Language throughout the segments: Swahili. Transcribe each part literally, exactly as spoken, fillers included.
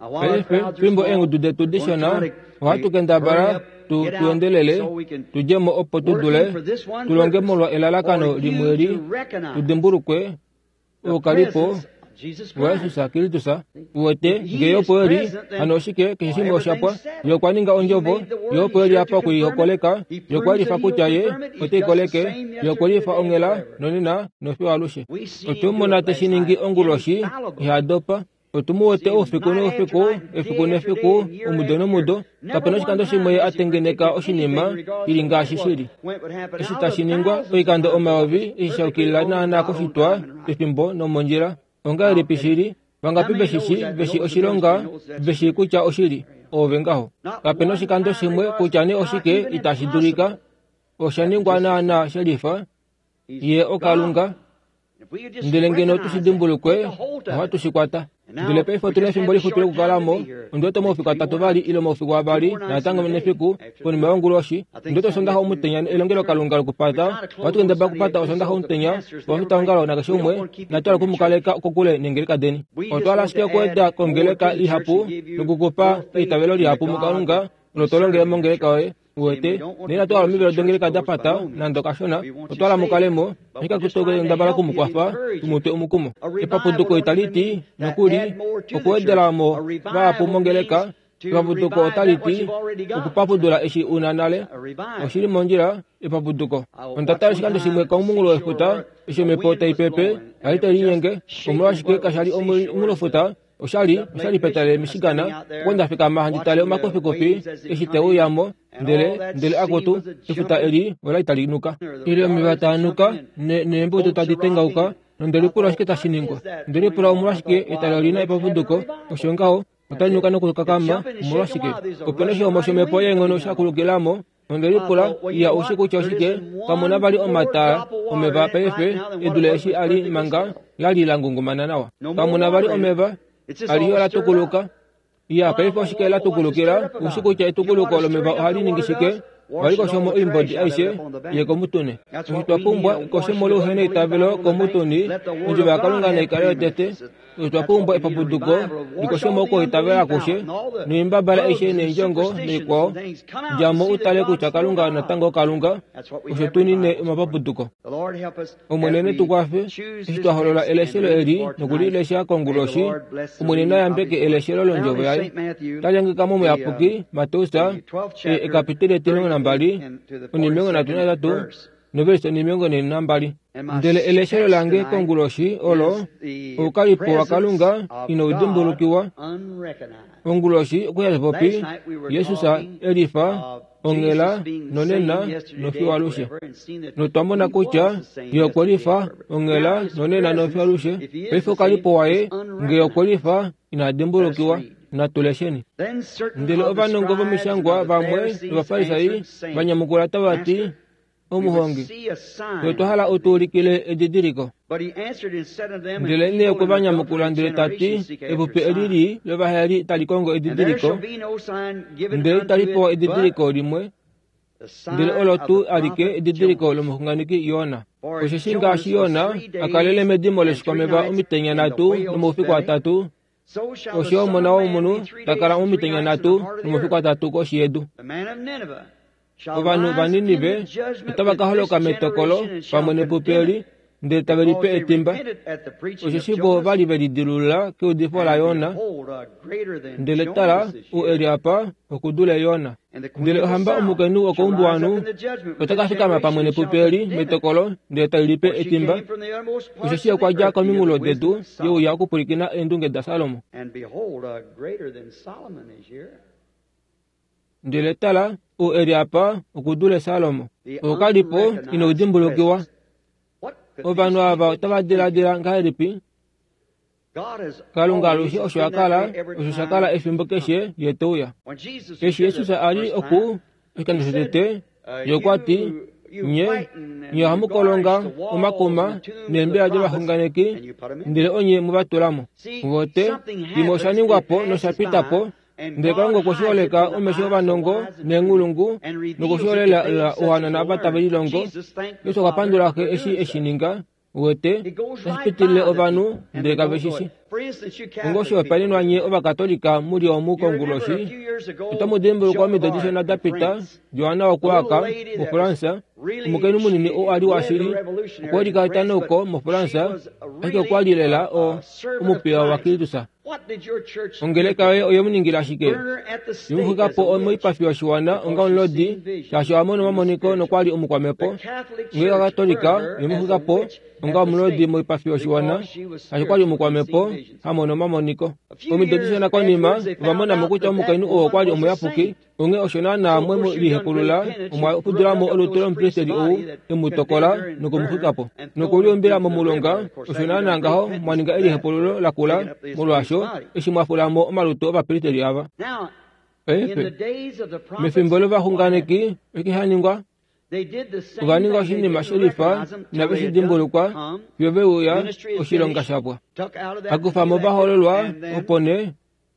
Pepe pimbo engu tu de tu dishona watu kenda bara tu tuendelele tujemo opo tudule tulongemo lo elalakano limweri tudemburukwe ukalipo Yesu sakili tusa uwete geyo poeri anoshike kishimo shapwa yokwaninga onjobo yo poeri apa kuyokoleka yokwali fakuchaye ote koleke yokwali fa ongela nonina nofi alushe otumona teshiningi onguloshi yadopa otumuote ofiku nofiku efiku nefiku umudo nomudo kapenoshi kando shimwe atengeneka oshinima ilinga shishiri eshitashiningwa oikando omaovi ishaukila nana koshitwa pepimbo nomonjira onga ripishiri vangapi beshishi beshi oshilonga beshi kucha oshiri ovengaho kapenoshi kando shimwe kuchani oshike itashidurika oshaningwa nana sherifa ye okalunga ndelengeno tusidimbulukwe watu shikwata ndile pe fotule fimboli futule kukalamo ndoto mofika tatu bali ilo mofika bali na tanga menefiku kuni maonguloshi ndoto sonda ho mutenya elongelo kalunga kupata watu ndeba kupata osonda ho mutenya wafita ngalo na kashumwe na twala kumukaleka kokule nengeleka deni otwala shike kweda kongeleka ihapu nukukupa itawelo lihapu mukalunga lotolonge mongeleka we uwete nina twala mibelo dongeleka dapata na ndokashona otwala mukalemo nika kutoge ndabala kumukwafa tumute umukumo epaputuko italiti nakuli okuwedelamo vapo mongeleka epaputuko otaliti okupapudula eshi unanale oshili monjira epaputuko ontatala shikando shimwe kaumungulo efuta eshomepota ipepe alita liyenge omulwashike kashali omulofuta oshali oshali petale mishigana kwenda fika mahanditale omakofi kofi eshiteu yamo ndele ndele akotu efuta eli wala italinuka ili omibatanuka ne nembuto tatitengauka ndele pura shike tashiningwa ndele pura omulashike italolina epaputuko oshongao otanyuka nokukakama omulashike openesho omoshomepo yengono shakulukilamo ndele pura ya ushiku choshike kamona bali omata omeva pefe edule eshi ali manga yali langungumana nawa kamona bali omeva aliyo la tukuluka ya peifo shike la tukulukira usiku cha tukuluko lo meba hali ningishike waliko shomo imbodi aishe ye komutune mutwa pumbwa ko shomo lo hene tabelo komutuni njiba kalunga ne kale tete mutwa pumbwa ipapuduko iko shomo ko itabela koshe ni mbabala aishe ne njongo ne ko jamo utale ku chakalunga na tango kalunga ushetuni ne mapapuduko omonene tukwafe ishitwa holola eleshelo eri nokuli lesha konguloshi omonena yambeke eleshelo lonjobo yayi tajangi kamo mu yapuki matusa e kapitele tino nambali unimengo na tuna tatu novesto nimengo ne nambali ndele eleshelo lange konguloshi olo ukalipo wakalunga ino udimbulukiwa onguloshi kuya popi yesusa elifa ongela nonena nofiwalushe notamona kucha yokwalifa ongela nonena nofiwalushe pefo kalipo wae ngeyokwalifa inadimbulukiwa na tulesheni ndele obanongo bomishangwa bamwe bafarisayi banyamukula tabati omuhongi yotohala utulikile edidiriko ndele ne ko banyamukula ndele tati ebupe eliri lebahali talikongo edidiriko ndele talipo edidiriko limwe ndele olotu alike edidiriko lomuhunganiki yona kushishinga shiyona akalele medimole shikomeba umitenya natu nomufiko atatu osho mona omunu takala umitenya natu nomufiko atatu ko shiedu Obanu baninibe itabakaholoka metokolo pamone pupeli nde tabelipe etimba oshishibo bali belidilula ke udifola yona ndele tala u eliapa okudule yona ndele hamba omukenu okombuanu otakafika pamone pupeli metokolo nde tabelipe etimba oshishia kwa jako mingulo dedu yo yakupulikina endunge da Salomo ndele tala u eliapa okudule Salomo okalipo ino udimbulukiwa obanu aba tabadiladila ngalipi kalunga lushi oshakala oshakala efimbo keshe yetuya keshe Yesu ali oku ikandisete yokwati nye nye hamukolonga umakoma nembe aje bahunganeki ndile onye mubatulamo wote dimoshaningwapo no shapitapo ndekango kosholeka umesho banongo nengulungu nokosholela la ohana na batabelilongo yeso kapandula ke eshi eshininga Wete, espitile ovanu, de gaveshisi. Ngosho palino anye ova katolika muri omu konguloshi. Itamu dembo kwa metodisha na dapita, Joana wa kwaka, mu Fransa, mukenu munini o ali washiri, kwa di katano ko mu Fransa, ake kwa di lela o umupia wa Kristusa. Ongeleka we oyomuningira shike. Yumuka po omo ipafi wa shiwana, onga onlodi, kasho amono mamoniko no kwali omukwamepo. Ngeka katolika, yumuka po, onga omlodi mo ipafi wa shiwana, kasho kwali omukwamepo, hamono mamoniko. Omidodisha na kwa nima, vamona mukuta omukainu o kwali omuyapuki, unge oshona na mwemu lihepulula, umwa upudura mo olutolo mprese di ou, imutokola, nuko mukuka po. Nuko uli umbira mo mulonga, oshona na ngaho, mwaninga ili hepululo lakula, mulwasho, ishimwafula mo omaluto oba prese di ava. Efe, mefimbolo va hunganeki, eki haningwa, uganingwa shini mashirifa, na visi dimbulukwa, yove uya, oshilonga shapwa. Akufa mo bahololwa, opone,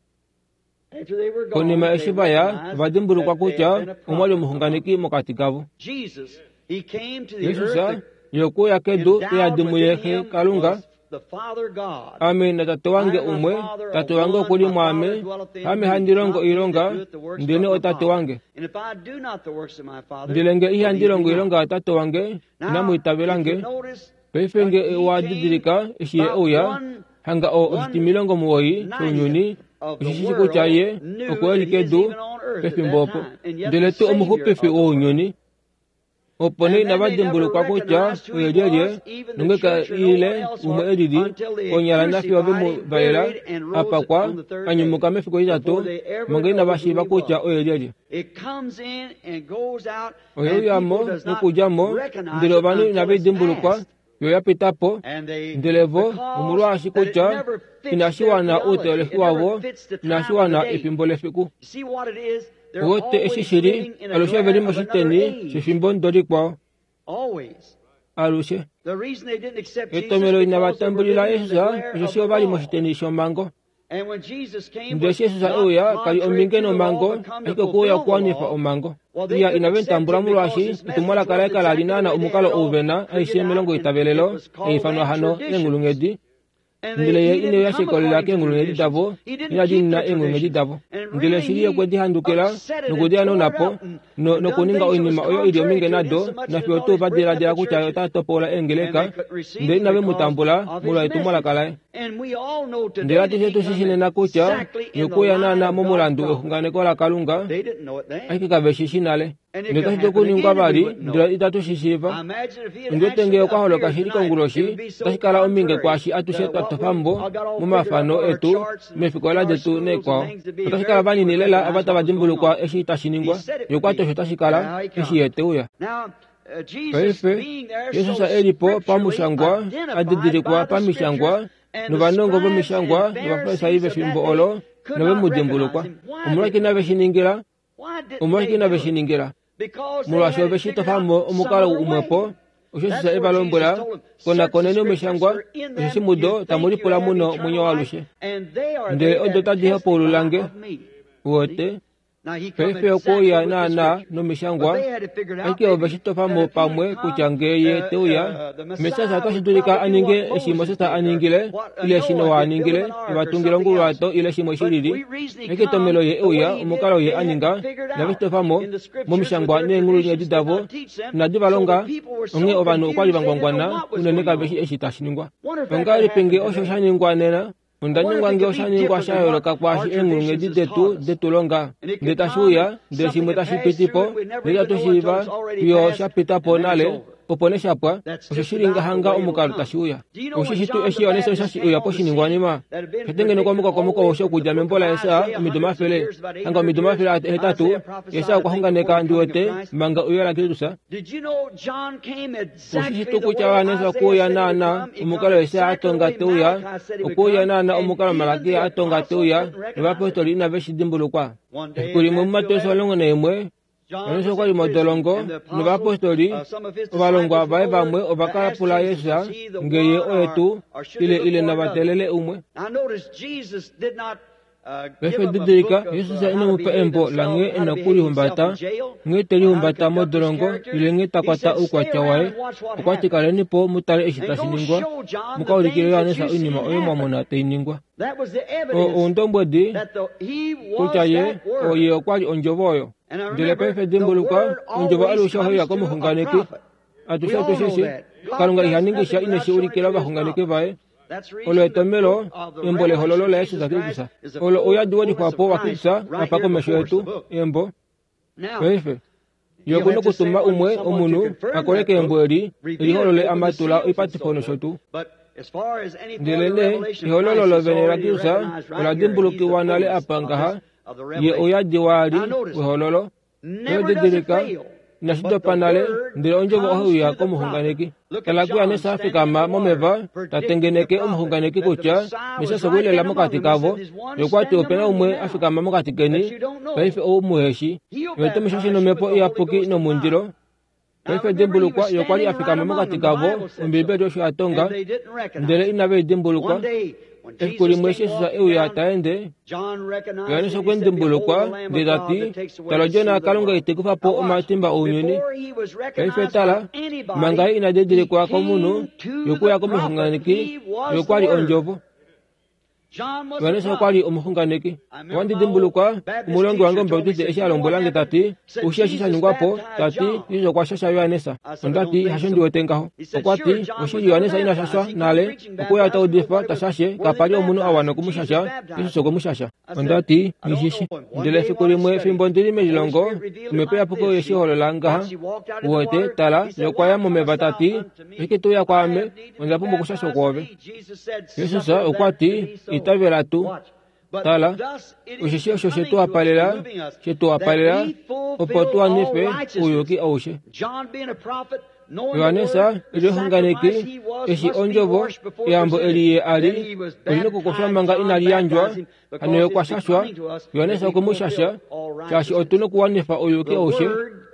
koni maeshibaya, vadimbulukwa kucha, umwali muhunganeki mokatikavu. Yesusa, yoku ya kedu, ya dimuyehe kalunga, ame na tate wange umwe, tate wange okuli mwame, ame handirongo ironga, ndine o tate wange. Ndilenge ihi handirongo ironga tate wange, namu itabelange, pefenge wadidirika, ishiye uya, hanga o oshitimilongo muwoi, sunyuni, ishishi kuchaye, okueli kedu, pefimbopo. Ndiletu omuhu pefi o unyuni, opone na vadimbulu kwa kucha, uyejeje, nungeka ile ume edidi, konyala nafi wabe mu valela, apa kwa, anyumuka mefi kwa itatu, mange na vashiba kucha uyejeje. Oyeyamo, nukujamo, ndilo vanu na vadimbulu kwa, yoya pitapo, ndilevo, umurua ashikucha, inashiwana ute lehiwavo, inashiwana ipimbole fiku. Wote eshishiri, alushe verimo shiteni, shifimbon dori kwa. Alushe. Eto melo inabatambulila Yesusa, yosio bali mo shiteni shomango. Ndeshe Yesusa uya, kali ominge no mango, eko kuya kwanifa omango. Iya inaventambula mulwashi, itumwala kalaika la linana umukalo uvena, aishe melongo itabelelo, eifanwa hano, engulungedi. Ndile ye ine ya shekolela ke ngulungedi davo, ina dinna engulungedi davo. Ndile shiriye kwedi handukela, nukudi ano napo, no, no kuninga oinima oyo idio minge nado, na fiotu vadira dira kucha yota topola engeleka, ndile inawe mutambula, mula itumwala kalai. Ndile tishe tushishine na kucha, yukuya nana mumulandu uhungane kola kalunga, aiki kabeshishinale. Ndika hitoku ningwa bali, ndila itatu shishiva. Ndile tenge kwa holo kashirika nguloshi, tashikala ominge kwa shi atushetu atofambo, mumafano etu, mefikola detu nekwa. Tashikala bani nilela abata wajimbulu kwa eshi itashiningwa, yukwa toshe tashikala eshi eteuya. Pefe, Yesusa elipo pamushangwa, adidirikwa pamishangwa, nubanongo bomishangwa, nubafesa ibe fimbo olo, nube mudimbulu kwa. Umuraki na beshiningira, umuraki na beshiningira. Mulwasho beshito famo umukalo umwepo, ushesisa ebalombola, kona konene umeshangwa, ushesi mudo, tamuri pula muno munyo walushe. Nde odota diha polu lange, uote, pefe okoya na na no mishangwa, ake obeshito famo pamwe kuchangeye teuya, mesasa kashidulika aninge eshimoseta aningile, ile shino wa aningile, ibatungilo ngulwato ile shimo shiriri, ake tomelo ye uya, umukalo ye aninga, na beshito famo, mumishangwa ne ngulu nye didavo, na divalonga, unge obanu ukwali bangwangwana, uneneka beshi eshitashiningwa. Ongari penge osho shaningwa nena, undanyungwa nge oshaningwa shayoloka kwashi engulunge di detu, detu longa. Ndeta shuya, ndeshimweta shipitipo, ndeta tushiva, yo shapitapo nale, opone shapwa, ushishiringa hanga omukalo tashuya. Ushishitu eshi oneso shashi uya poshi ningwanima. Ketenge nukwa muka kwa muka osho kujame mpola esa, midumafele. Hanga midumafele ate hetatu, esa kwa hunga neka ndiwete, manga uyala Kristusa. Ushishitu kuchawa nesa kuya nana, umukalo esa atonga teuya, ukuya nana umukalo malakia atonga teuya, nubapostoli ina veshi dimbulu kwa. Kuri mumato solongo na imwe, oneso kwa limodolongo, nubapostoli, obalongwa bae bamwe, obakala pula Yesusa, ngeye oetu, ile ile nabatelele umwe. Befe didirika Yesu sa ina mupa embo la nge ina kuri humbata nge teri humbata modolongo ile nge takwata ukwa chawae ukwa chikale nipo mutare eshita siningwa muka urikire ya nesa unima oyo mamona te iningwa o undombo di kuchaye o ye okwali onjovoyo dile pefe dimbuluka onjovo alu shaho ya komu hunganeki atusha tushesi kalunga ihaningisha ineshi urikira ba hunganeki bae Olo etomelo embo le hololo la Yesu zakisa. Olo oya duwa di papo wakisa apako mesho yetu embo. Pefe. Yokuno kutuma umwe omunu akoreke embo eri eri holole amatula ipati fono shotu. Dilene hololo lo venera kisa ola dimbuluki wanale apangaha ye oya diwari we hololo. Yo didirika nasido panale ndile onjo boho ya komu hunganeki kalaku ane safi kama momeva tatengeneke umhunganeki kucha misa sabule la mokati kavo yokwati opena umwe afika mama mokati keni paife o muheshi yote mishoshi no mepo ya poki no munjiro paife dimbulukwa yokwali afika mama mokati kavo umbibe dosho atonga ndele inabe dimbulukwa Ekuri mweshe susa ewe ya taende yani so kwen dimbulukwa dedati talo jona kalunga itekufa po omatimba unyuni kaife tala mangai ina dedire kwa komunu yoku ya komu hunganiki yokwali onjovo yani so kwali omuhunganiki wandi dimbulukwa umulongi wango mbautuze esha alombolange tati ushia shisha nyungwapo tati iso kwa shasha yoanesa ondati hashondi wetengaho okwati ushiri yoanesa ina shasha nale okuya ata udifa tashashe kapali omunu awana kumushasha iso soko mushasha ondati nishishi ndile fikuri mwe fimbo ndiri mejilongo umepea puko yeshi hololangaha uwete tala yokwaya momeva tati ikitu ya kwame ondapu mbukushasho kwove yesu sa okwati itavera tu tala ushishia shoshetu apalela shetu apalela opotu anife uyoki aushe Yohanesa ili hunganeki eshi onjovo yambo eliye ali ulino kukushambanga inali yanjwa aneyo kwa shashwa Yohanesa kumushasha shashi otuno kuwanifa uyoki aushe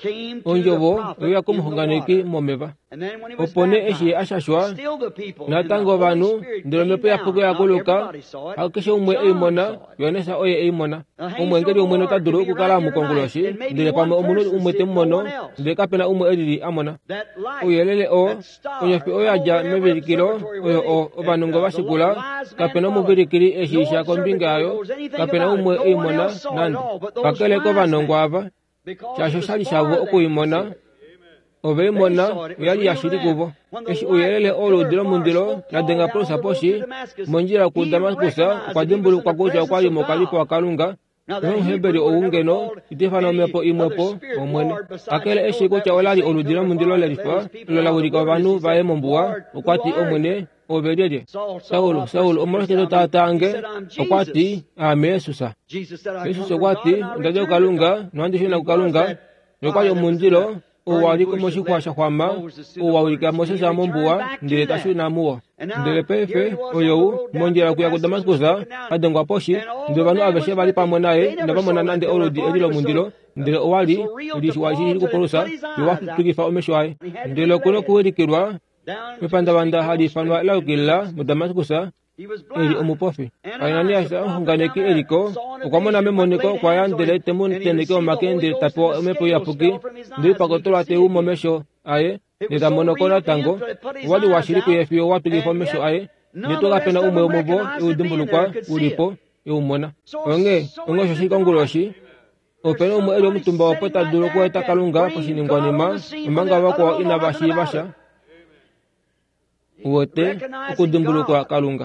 onjovo uya kumuhunganeki momeva opone eshi ashashwa natango vanu ndilo mepo ya puko ya kuluka hakishe umwe eimona Yohanesa oye eimona umwe ngeri umwe nota duru kukala mukonguloshi ndile pame umunu umwe temono ndile kapena umwe elili amona uyelele o onyafi oyaja mebirikiro oyo o obanungo basikula kapena umubirikiri eshisha kombingayo kapena umwe eimona nandi kakele ko banongo ava shasho shali shavo okuyimona Ove mona yali yashiri kubo eshi uyelele olo dilo mundilo na denga prosa poshi monjira ku Damaskusa kwa dimbulu kwa goja kwa limo kalipo akalunga no heberi oungeno itefana mepo imwepo omwene akele eshi ko cha olali olo dilo mundilo lelifa lola wurika banu bae mombuwa okwati omwene oberede Saulo Saulo omorosete tatange okwati amesusa Yesu okwati ndajo kalunga nwandishe na kalunga yokwayo mundilo Uwali kumoshi kwa shakwama, uwawika mose za mombuwa, ndile tashu na muwa. Ndile pefe, uyowu, monjira kuya ku Damaskusa, adengwa poshi, ndile vanu aveshe bali pa mwenae, ndaba mwena nande olodi edilo mundilo, ndile uwali, udishi wajishi kukurusa, yuwa tukifa umeshwae. Ndile kuno kuwirikirwa, mipanda wanda hadi fanwa ilaukila, mu Damaskusa, eri umupofi. Ainani asa hunganeki eriko, ukwamona memoniko kwa yandele temun teneke omake ndile tapo umepo ya puki, ndile pakotola te umo mesho aye, nita monokona tango, wali washiriku yefio watu gifo mesho aye, nitoka pena ume umubo, iudimbulukwa, ulipo, iumona. Onge, onge shoshi konguloshi, opena umo eri umutumba wapota duro kwa eta kalunga, pasini ngwanima, umanga wako inabashi basha, uwote, ukudimbulukwa kalunga.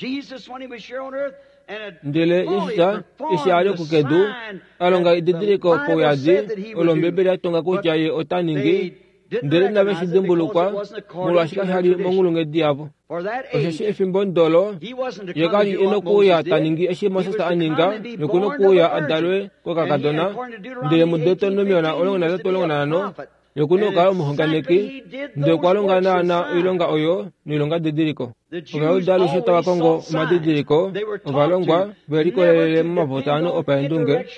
Ndile Yesusa isi ale kukedu alonga ididiriko poyazi olombebele atonga kuchaye otaningi ndile na beshi dimbulukwa mulwashika hali mongulunge diabo osheshi efimbondolo yekali inokuya taningi eshi mosesa aninga yokuno kuya adalwe kwa kakadona ndile mudeto nomiona olonga na zeto olonga nano yokuno kala muhunganeki nde kwalonga na na ilonga oyo nilonga didiriko Ovaluda lusheta wa Kongo madidiriko ovalongwa veriko lele mavotano opendunge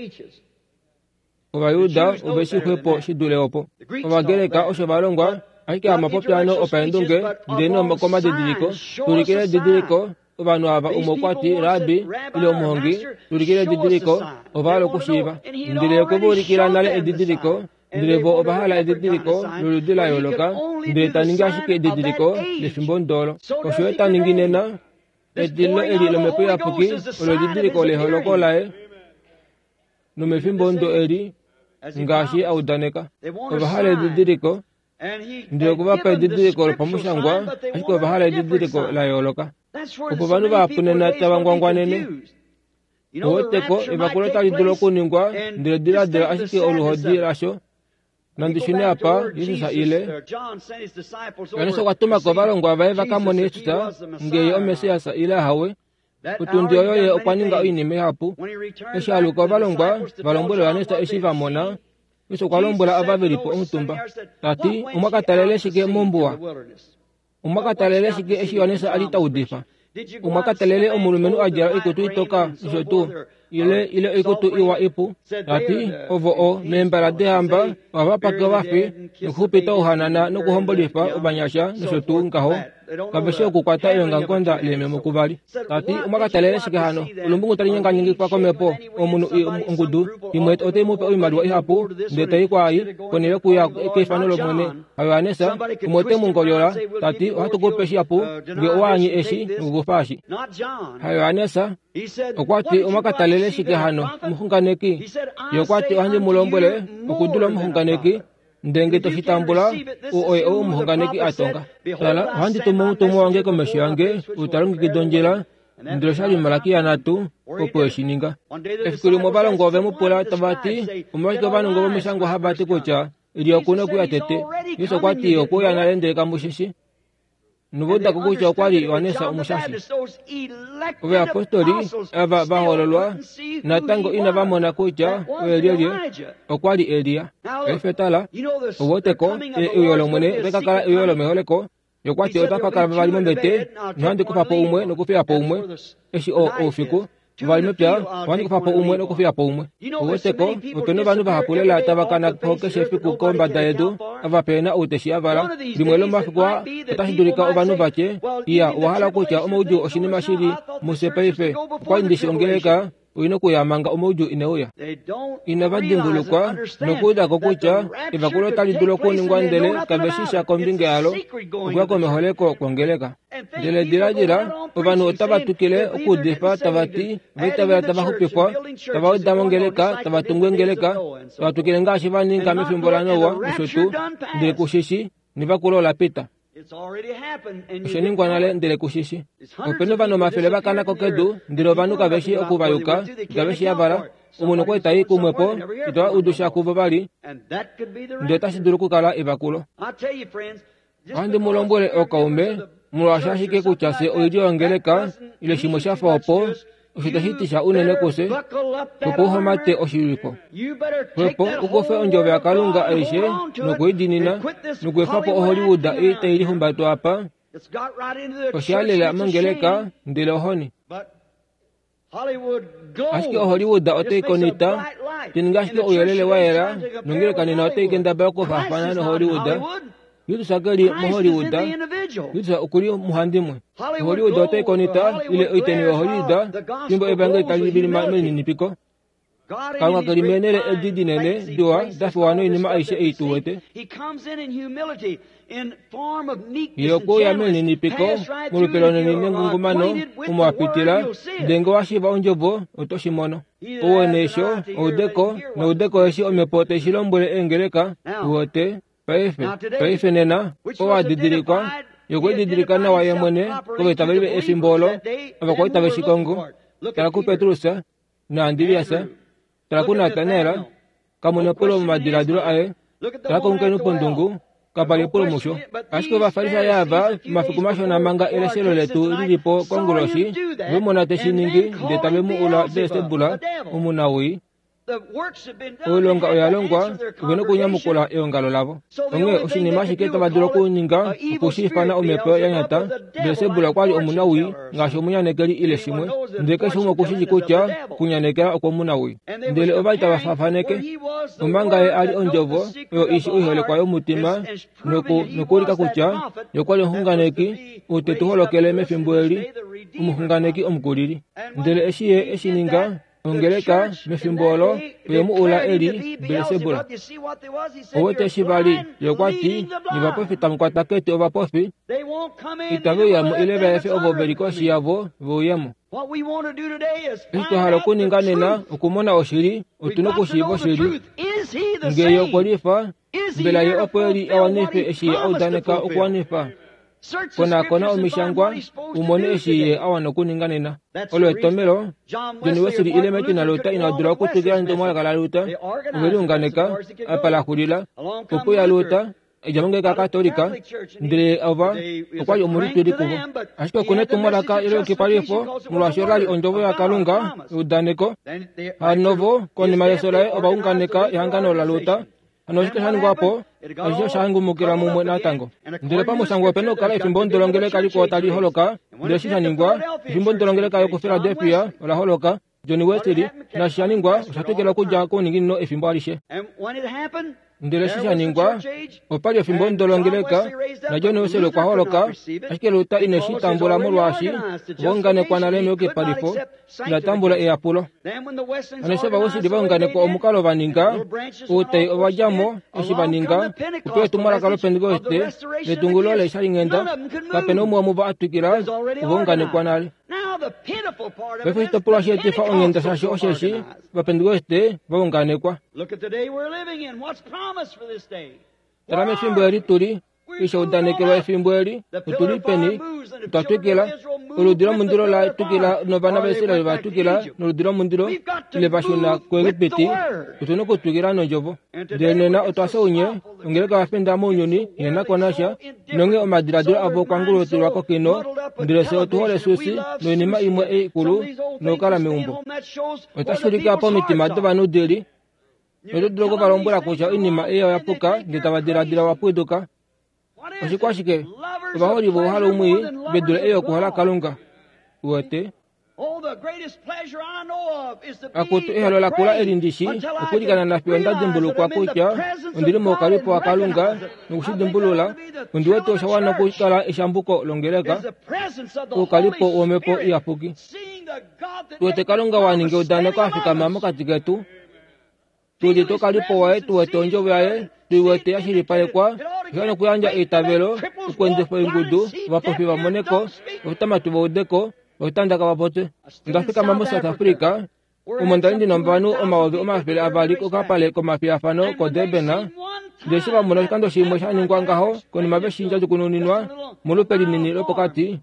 Ovaluda obeshi kwepo shidule opo Ovagereka osho valongwa Aike amapopiano opendunge ndeno makoma didiriko Turikile didiriko ubanu aba umokwati rabi ile omuhongi tulikile didiriko obalo kushiba ndile ko borikila nale edidiriko ndile bo obahala edidiriko luludila yoloka ndile taninga shike edidiriko le fimbondolo koshweta ninginena edilo edilo mepuya puki olo didiriko le holokolae no me fimbondo eri ngashi audaneka obahala edidiriko ndio kuba pa didiriko pamushangwa ashiko bahala didiriko la yoloka upo banu bapunena tabangwangwanene owoteko ebakuleta didiriko kuningwa ndile dira dira ashiki oluhodi rasho nandishine apa Yesu sa ile Yesu kwatuma kwa balongwa bae bakamone Yesu ta ngeyo Mesia sa ile hawe utundi oyo ye okwaninga oyinime hapu eshalu kwa balongwa balombole wanesta eshiva mona Yesu kwalombola ababiripo omutumba tati umakatalele shike mombuwa umakatalele shike eshiwanesa alita udifa umakatalele omulumenu ajara ikutu itoka ishotu ile ile ikutu iwa ipu tati ovo o membara dehamba wabapaka wafi nukhupita uhanana nukuhombolifa ubanyasha nishotu nkaho kabeshe okukwata iyo ngankonda leme mukubali tati umakatalele shike hano ulumbungu tali nyanga nyingi kwa komepo omunu ngudu imwet ote mupe oimalwa ihapu ndeta ikwayi konele kuya kefanolo mwene hawanesa umote mungoyola tati watu kupeshi hapu nge owanyi eshi nugufashi hawanesa okwati umakatalele shike hano muhunganeki yokwati wanje mulombole okudula muhunganeki ndenge toshitambula uoe o muhunganeki atonga sala wandi tumu tumu wange komeshi yange utarungi kidonjela ndilo shali malaki anatu opo eshininga efukuli mobalo ngove mupula tabati umwashika banu ngove mishango habati kucha ili okuna kuyatete yiso kwati okuya nalende kamushishi nubuda kukucha okwali wanesa umushashi ube apostoli aba bahololwa na tango ina bamona kucha uelielie okwali Elia efetala uwoteko uyolo mwene rekakala uyolo meholeko yokwati otapakala bali mbete nhandi kupapo umwe nokufia po umwe eshi o ofiku bali mepya wandi kupapo umwe nokufia po umwe uwoteko utone banu bahapulela tabakana poke shefi kukomba daedu avapena uteshi avala limwelo mafigwa tatashidulika obanu bache iya wahala kucha omuju oshinima shiri musepeife kwa ndishi ongeleka uino kuyamanga omuju ineuya inabadingulukwa nokuda kokucha ibakulo tali dulo kuningwa ndele kabeshisha kombinge alo ukwako meholeko kongeleka ndele dirajira obanu otabatukile okudifa tabati vaitabela tabahupifwa tabaodamongeleka tabatungwengeleka tabatukile ngashi vaninga mifimbolanowa ushotu ndele kushishi nibakulola pita Usheningwa nale ndele kushishi upenu bano mafele bakana kokedu ndilo banu kabeshi okubayuka kabeshi abara umunu kwa itayi kumwepo itoa udusha kubabali ndio tashiduru kukala ibakulo andi mulombole okaume mulashashike kuchase oidio angeleka ile shimo shafa opo ushitahitisha unene kuse tukuho mate oshiriko kwepo ukofe onjove akalunga aishe nukuidinina nukwefapo Hollywood ite ili humbatu hapa oshialela mangeleka ndile ohoni ashiki Hollywood ote ikonita tiningashiki uyelele waera nungile kanina ote ikendaba kufafana na Hollywood yudu sakali mu Hollywood yudu sa ukuri muhandimwe Hollywood ote ikonita ile oiteni wa Hollywood timbo ebange talibili mameni nipiko kanga kalimenele edidinele doa dafu wano inima aisha eituwete yoko ya meni nipiko mulupelone ninengungumano umwapitila dengo washiva onjobo otoshimono uwenesho udeko na udeko eshi omepote shilombole engeleka uwote paife paife nena owa didirika yoko didirika na waye mwene kowe tabelibe efimbolo abakoi tabe shikongo talaku Petrusa na Andiriasa talaku Natanela kamunapolo madiraduro ae talaku nkenu pondungu kapali polo musho ashiko bafarisa yaba mafikumasho na manga eleselo letu lilipo konguloshi bumona teshiningi de tabe mu ula de sebula umunawi olonga oyalongwa ubene kunyamukula eongalo lavo onge oshinima shiketa vadula kuninga okushifana omepo yanyata belesebula kwali omunawi ngaashi omunyanekeli ile shimwe ndeke shimwe okushiji kutya kunyanekela okwomunawi ndele ovaita vafafaneke omanga ye ali onjovo yo ishi uyiholekwa yomutima nokulika kutya yokwali ohunganeki utetuholokele mefimbo eli umuhunganeki omukulili ndele eshiye eshininga ongeleka mefimbolo uyemu ula eli belesebula owete shivali yokwati nivapofi mukwata kete ovapofi itavi yamu ileva efe ovo velikoshi yavo vuyemu isitohala okuninga nena okumona oshili otuna okushiva oshili ngeyo okolifa mbela ye opo eli awanife eshiye audaneka okuwanifa konakona omishangwa umone eshiye awana okuninga nena olo etomelo joniwesili ilemeti na luta inadula okutugira ndomwalaga la luta uveli unganeka apalahulila opo ya luta ejamongeka katolika ndile ova okwali omulituli kuvo ashike kune tumwalaka ilo kipalifo mulwasho lali onjovo ya kalunga udaneko hanovo konima yesolae ova unganeka ihangano la luta anoshike shaningwapo asho shangumukila mumwe natango ndile pamusango peno kala ifimbo ndolongeleka liko tali holoka ndile shishaningwa ifimbo ndolongeleka yo ku Philadelphia ola holoka Johnny Wesley na shaningwa usatukela kuja kuningino ifimbo alishe ndile shishaningwa opali ifimbo ndolongeleka na Johnny Wesley kwa holoka ashike luta ineshitambula mulwashi wongane kwa naleme yoke palifo na tambula e apulo aneseba Wesley wongane kwa omukalo vaninga ute ovajamo eshi vaninga upewe tumwala kalo pentekoste letungulo le shalingenda kapeno muwa muva atukila wongane kwa nale Befo hitopula shetifa ongenda shashi osheshi vapentekoste wongane kwa Tarame fimbo eri turi isha udanekelwa efimbo eri uturi peni utatukila uludira mundiro la tukila novana vesila leva tukila nuludira mundiro ile bashuna kwegepeti utuno kutukila nonjovo denena otwase unye ongeleka wafenda munyoni nena konasha nonge omadiradura avo kwangulo tulwa kokino ndirese otuhole susi noinima imwe e ikulu nokala meumbo otashurika apo mitima dovanu deli Nododrogo valombola kucha inima eya yapuka nditavadiradira wapuiduka oshikwashike vaholi vohala umwi bedula eyo kuhala kalunga uwete akutu ehalo lakula elindishi okulikana na fionda dimbulukwa kucha undilimo okalipo wa kalunga nukushidhimbulula undiwete oshawana kukala eshambuko longeleka ukalipo uomepo iyapuki tuwete kalunga waninge udaneko afika mamo katiketu tuli tokalipo wae tuwete onjovo yae tuwete yashilipale kwa yana kuyanja itabelo ukwendefo ingudu vapofi vamoneko utamatu vaudeko utandaka vapote ndafika mamo South Africa umondalindi nombanu omaovi omafele avali kokapale komafiafano kodebena ndesi vamona shikando shimwe shaningwa ngaho konima veshinja tukununinwa mulupelinini lopokati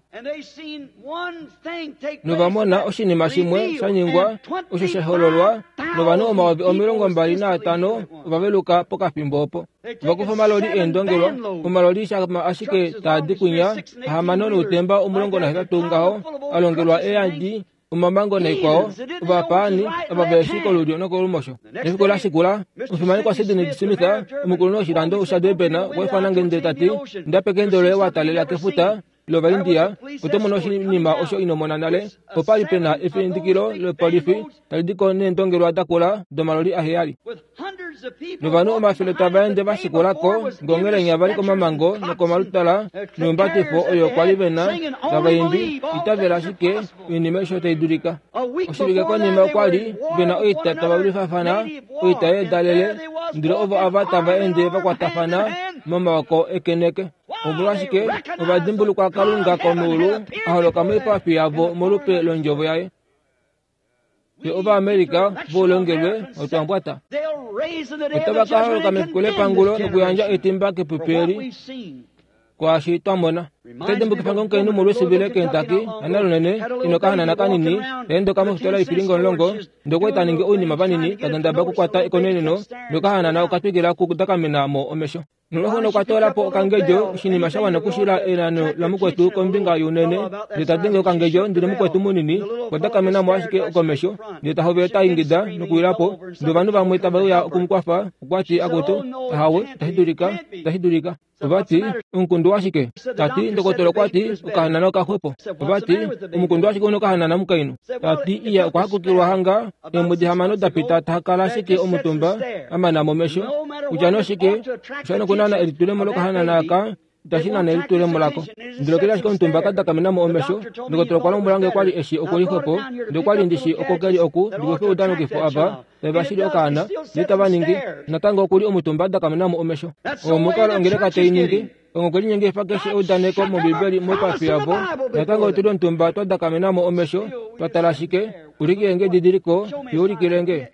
novamona oshinima shimwe shaningwa osho shahololwa novanu omaovi omilongo mbali na atano vaveluka pokafimbopo vakufa maloli endongelwa omaloli shama ashike taadikunya ahamano nutemba omulongo na hetatu ngaho alongelwa eyandi umamango na ikwao vapani avaveshiko lulio nokolumosho nefiko lashikula ufimani kwa Sidney Smith umukulu noshilando ushadebena wefanange ndetati ndapekendole watalela kefuta lova India utomono shinima osho inomonanale popali pena efindikilo le polifi talidiko nendongelwa atakula domaloli aheyali novanu omafile tabaende vashikulako ngongele nyavali komamango nokomalutala numbatifo oyo kwali vena tabayimbi itavela shike inime isho teidulika oshilike konima kwali vena oita tababulifafana oita edalele ndilo ovo ava tabaende vakwatafana mamawako ekeneke obulashike obadimbulu kwa kalunga konulu aholoka mwipapi yavo molupe lonjovo yae ye oba Amerika volongelwe otwambwata otabakaholoka mekule pangulo nokuyanja etimba kepuperi kwa shitwamona tedembu kipango nkenu mulu sibile Kentucky analo nene inokahana nakanini endo kama futola ifilingo nlongo ndokweta ninge uini mavanini kadanda baku kwata ekoneneno ndokahana na ukatwigila kukudakamena mo omesho Nulohono kwa tola po kangejo shini mashawa na kushira enano la mukwetu kombinga yunene nitadengo kangejo ndile mukwetu munini wadaka mena mwashike okomesho nitahobeta ingida nukuirapo ndobanu bamweta baya kumkwafa kwati agoto hawe tahidurika tahidurika obati unkundu washike tati ndokotolo kwati ukahana na kahwepo obati umukundu washike uno kahana na mukainu tati iya kwa hakukirwa hanga emudi hamano dapita tahakala shike omutumba ama na momesho ujano shike ushano kunana elitule molo kahana naka tashina na elitule molako ndilo kila shike omutumba kada kamena mo omesho ndokotolo kwa lomulange kwali eshi okuli hwepo ndokwali ndishi okogeri oku ndikofe udano kifo aba ebashiri okana nitabaningi natanga okuli omutumba da kamena mo omesho omukalo ongereka teiningi ongokoli nyenge fakeshe udaneko mo bibeli mo papiabo natanga otuli omutumba twada kamena mo omesho twatalashike uliki enge didiriko yuri kirenge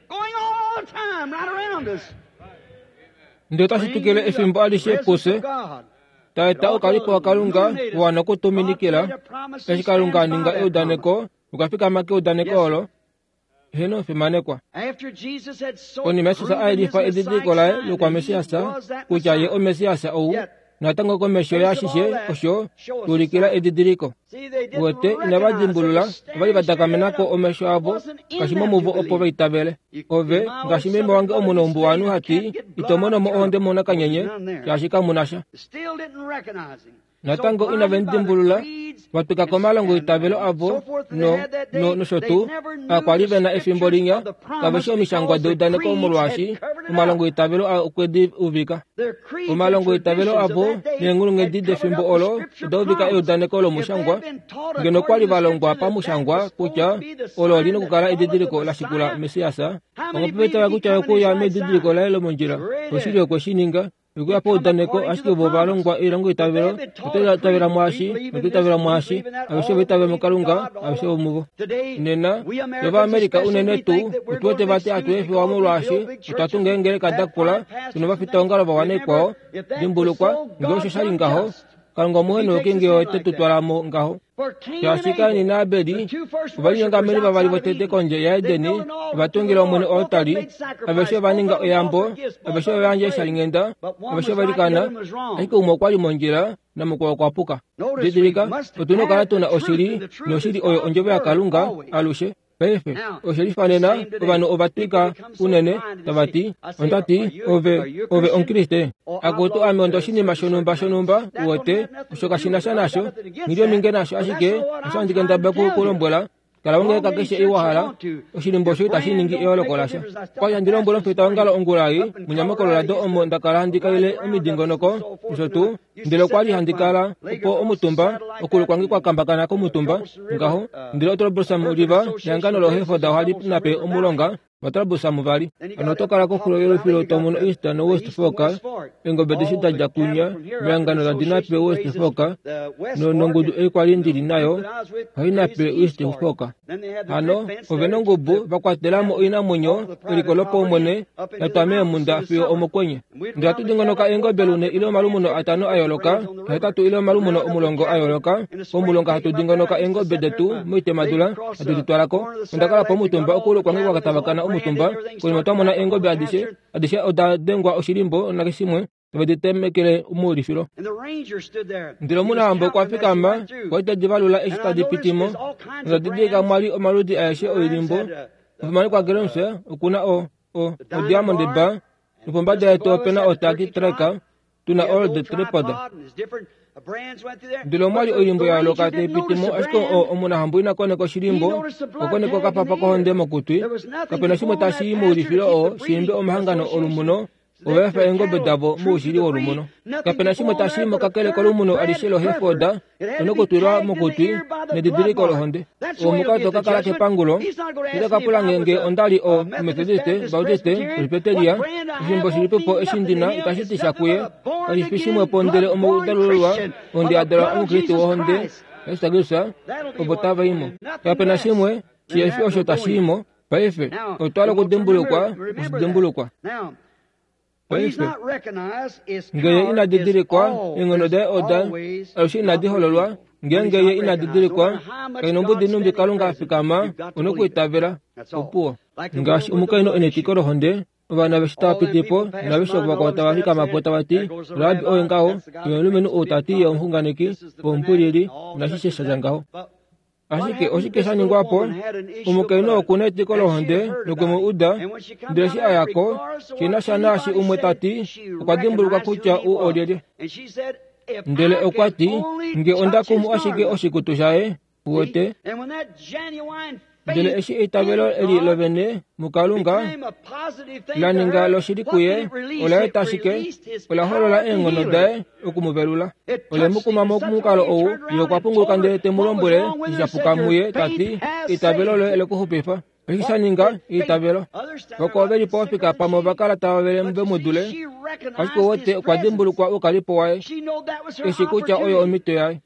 ndio tashitukele efimbo alishe pose taeta okalipo akalunga wana kutuminikila eshikalunga ninga eudaneko ukafika make udaneko olo heno fimanekwa oni mesisa aidifa edidiko lae lukwa mesiasa kuchaye o mesiasa ou natango ko mesho ya shishe osho tulikila edidiriko wote inabajimbulula bali badakamenako o mesho abo kashimo muvo opo baitabele ove ngashime mwange omuno mbuwanu hati itomono mo onde mona kanyenye yashika munasha natango ina vendimbulula watuka komalango itabelo abo no no no shotu akwali bena efimbolinya kabesho mishangwa dodane ko mulwashi umalango itabelo akwedi ubika umalango itabelo abo nengulu ngedi defimbo olo dodika edane ko lo mushangwa ngeno kwali balongwa pa mushangwa kucha olo lino kukala edidiriko la shikula mesiasa ngopeta kucha ko ya medidiriko la lo monjira osiri ko shininga Yuko apo daneko ashike bobalong kwa irango itabelo utela tabela mwashi utabela mwashi abishe bitabe mukalunga abishe umugo nena yoba Amerika unene tu utwete bati atwefe wa mulwashi utatunga ngere kadakola tunoba fitongala bawane kwao dimbulukwa ngosho shali ngaho kalunga muheno kingi yote tutwalamo ngaho yashika ni nabedi bali nga meri babali botete konje ya edeni batungira omune otali abeshe baninga oyambo abeshe banje shalingenda abeshe balikana ariko umokwali monjira na mukwa kwapuka didirika utuno kana tuna oshiri no shiri oyo onjobe akalunga alushe pefe oshiri fanena obano obatika unene tabati ontati ove ove onkriste agoto ame ondoshini mashonumba shonumba wote ushoka shina shanasho ngiyo mingenasho ashike asandika ndabaku kolombola kalawonge kakeshe iwahala oshilimbo shita shiningi eolo kolasha kwa yandiro mbolo fita ngalo ongulai munyamako la do omo ndakala handika ile emidingonoko isotu ndilo kwali handikala po omutumba okulu kwangi kwa kambakana ko mutumba ngaho ndilo tolobosa muliba yangano lo hefo da hali nape omulonga matarabusa muvali anotokala ko kulo yelo filo tomuno eastern no west foka engo bedishita jakunya myangano la dinape west foka no nongudu e kwali ndiri nayo haina pe east foka ano ovenongo bu bakwatelamo ina munyo elikolopo mone natame munda fio omokwenye ndatu dingonoka engo belune ilo malumuno atano ayoloka hatatu ilo malumuno omulongo ayoloka omulonga hatu dingonoka engo bedetu muite madula atutwalako ndakala pomutumba okulo kwangi wakatabakana omutumba kulimotamo engo be adishe adishe oda dengwa oshilimbo nakisimwe vedetemekele umuri filo ndilo muna ambo kwa fikamba kwa ita divalula eshita dipitimo ndadidiga mwali omarudi ayashe oilimbo mfumani kwa geremse ukuna o o o diamond ba nupomba de to pena otaki treka tuna all the tripoda ndilo mwali oilimbo ya lokate pitimo ashko o omuna hambu ina kone ko shilimbo okone ko kapapa ko honde mokutwi kapena shimo tashi muri filo o shimbe omhangano olumuno owefa engo bedabo mushiri olumuno kapena shimo tashimo kakele ko lumuno alishelo hefoda onoko turwa mokutwi nedidiriko lohonde omukato kakala ke pangulo ida kapula ngenge ondali o metodiste baudiste repeteria shimbo shiripo eshindina ikashiti shakuye alishishimo pondele omudalulwa onde adara omukristo wohonde estagusa obotava imo kapena shimwe chiefi osho tashimo paefe otwala kudembulukwa usidembulukwa ngeye ina didirikwa ingono de oda aushi ina dihololwa ngeye ina didirikwa kainombu dinumbi kalunga afikama unoku itavera upuo ngashi umukaino enetikoro honde vana veshita pitipo na vesho kwa tawafika mapota wati rabi oengao yolumenu otati ya mhunganiki pompuriri na shishe shazangao asike osike shani ngwapo umukaino kuneti kolohonde nukumu uda ndeshi ayako kina shanashi umwetati ukadimbuluka kucha u odede ndele okwati nge ondakumu ashike oshikutushae uote ndele eshi itabelo eli lovene mukalunga laninga loshirikuye ola etashike ola holola engono dae ukumubelula ole mukuma mukalo ou yokwapunguka ndele temulombule ishapukamuye tati itabelo lo ele kuhupifa ekisaninga itabelo okobeli pofika pamo bakala tawabele mbe mudule asiko wote kwadimbulu kwa ukalipo wae eshikucha oyo omito yae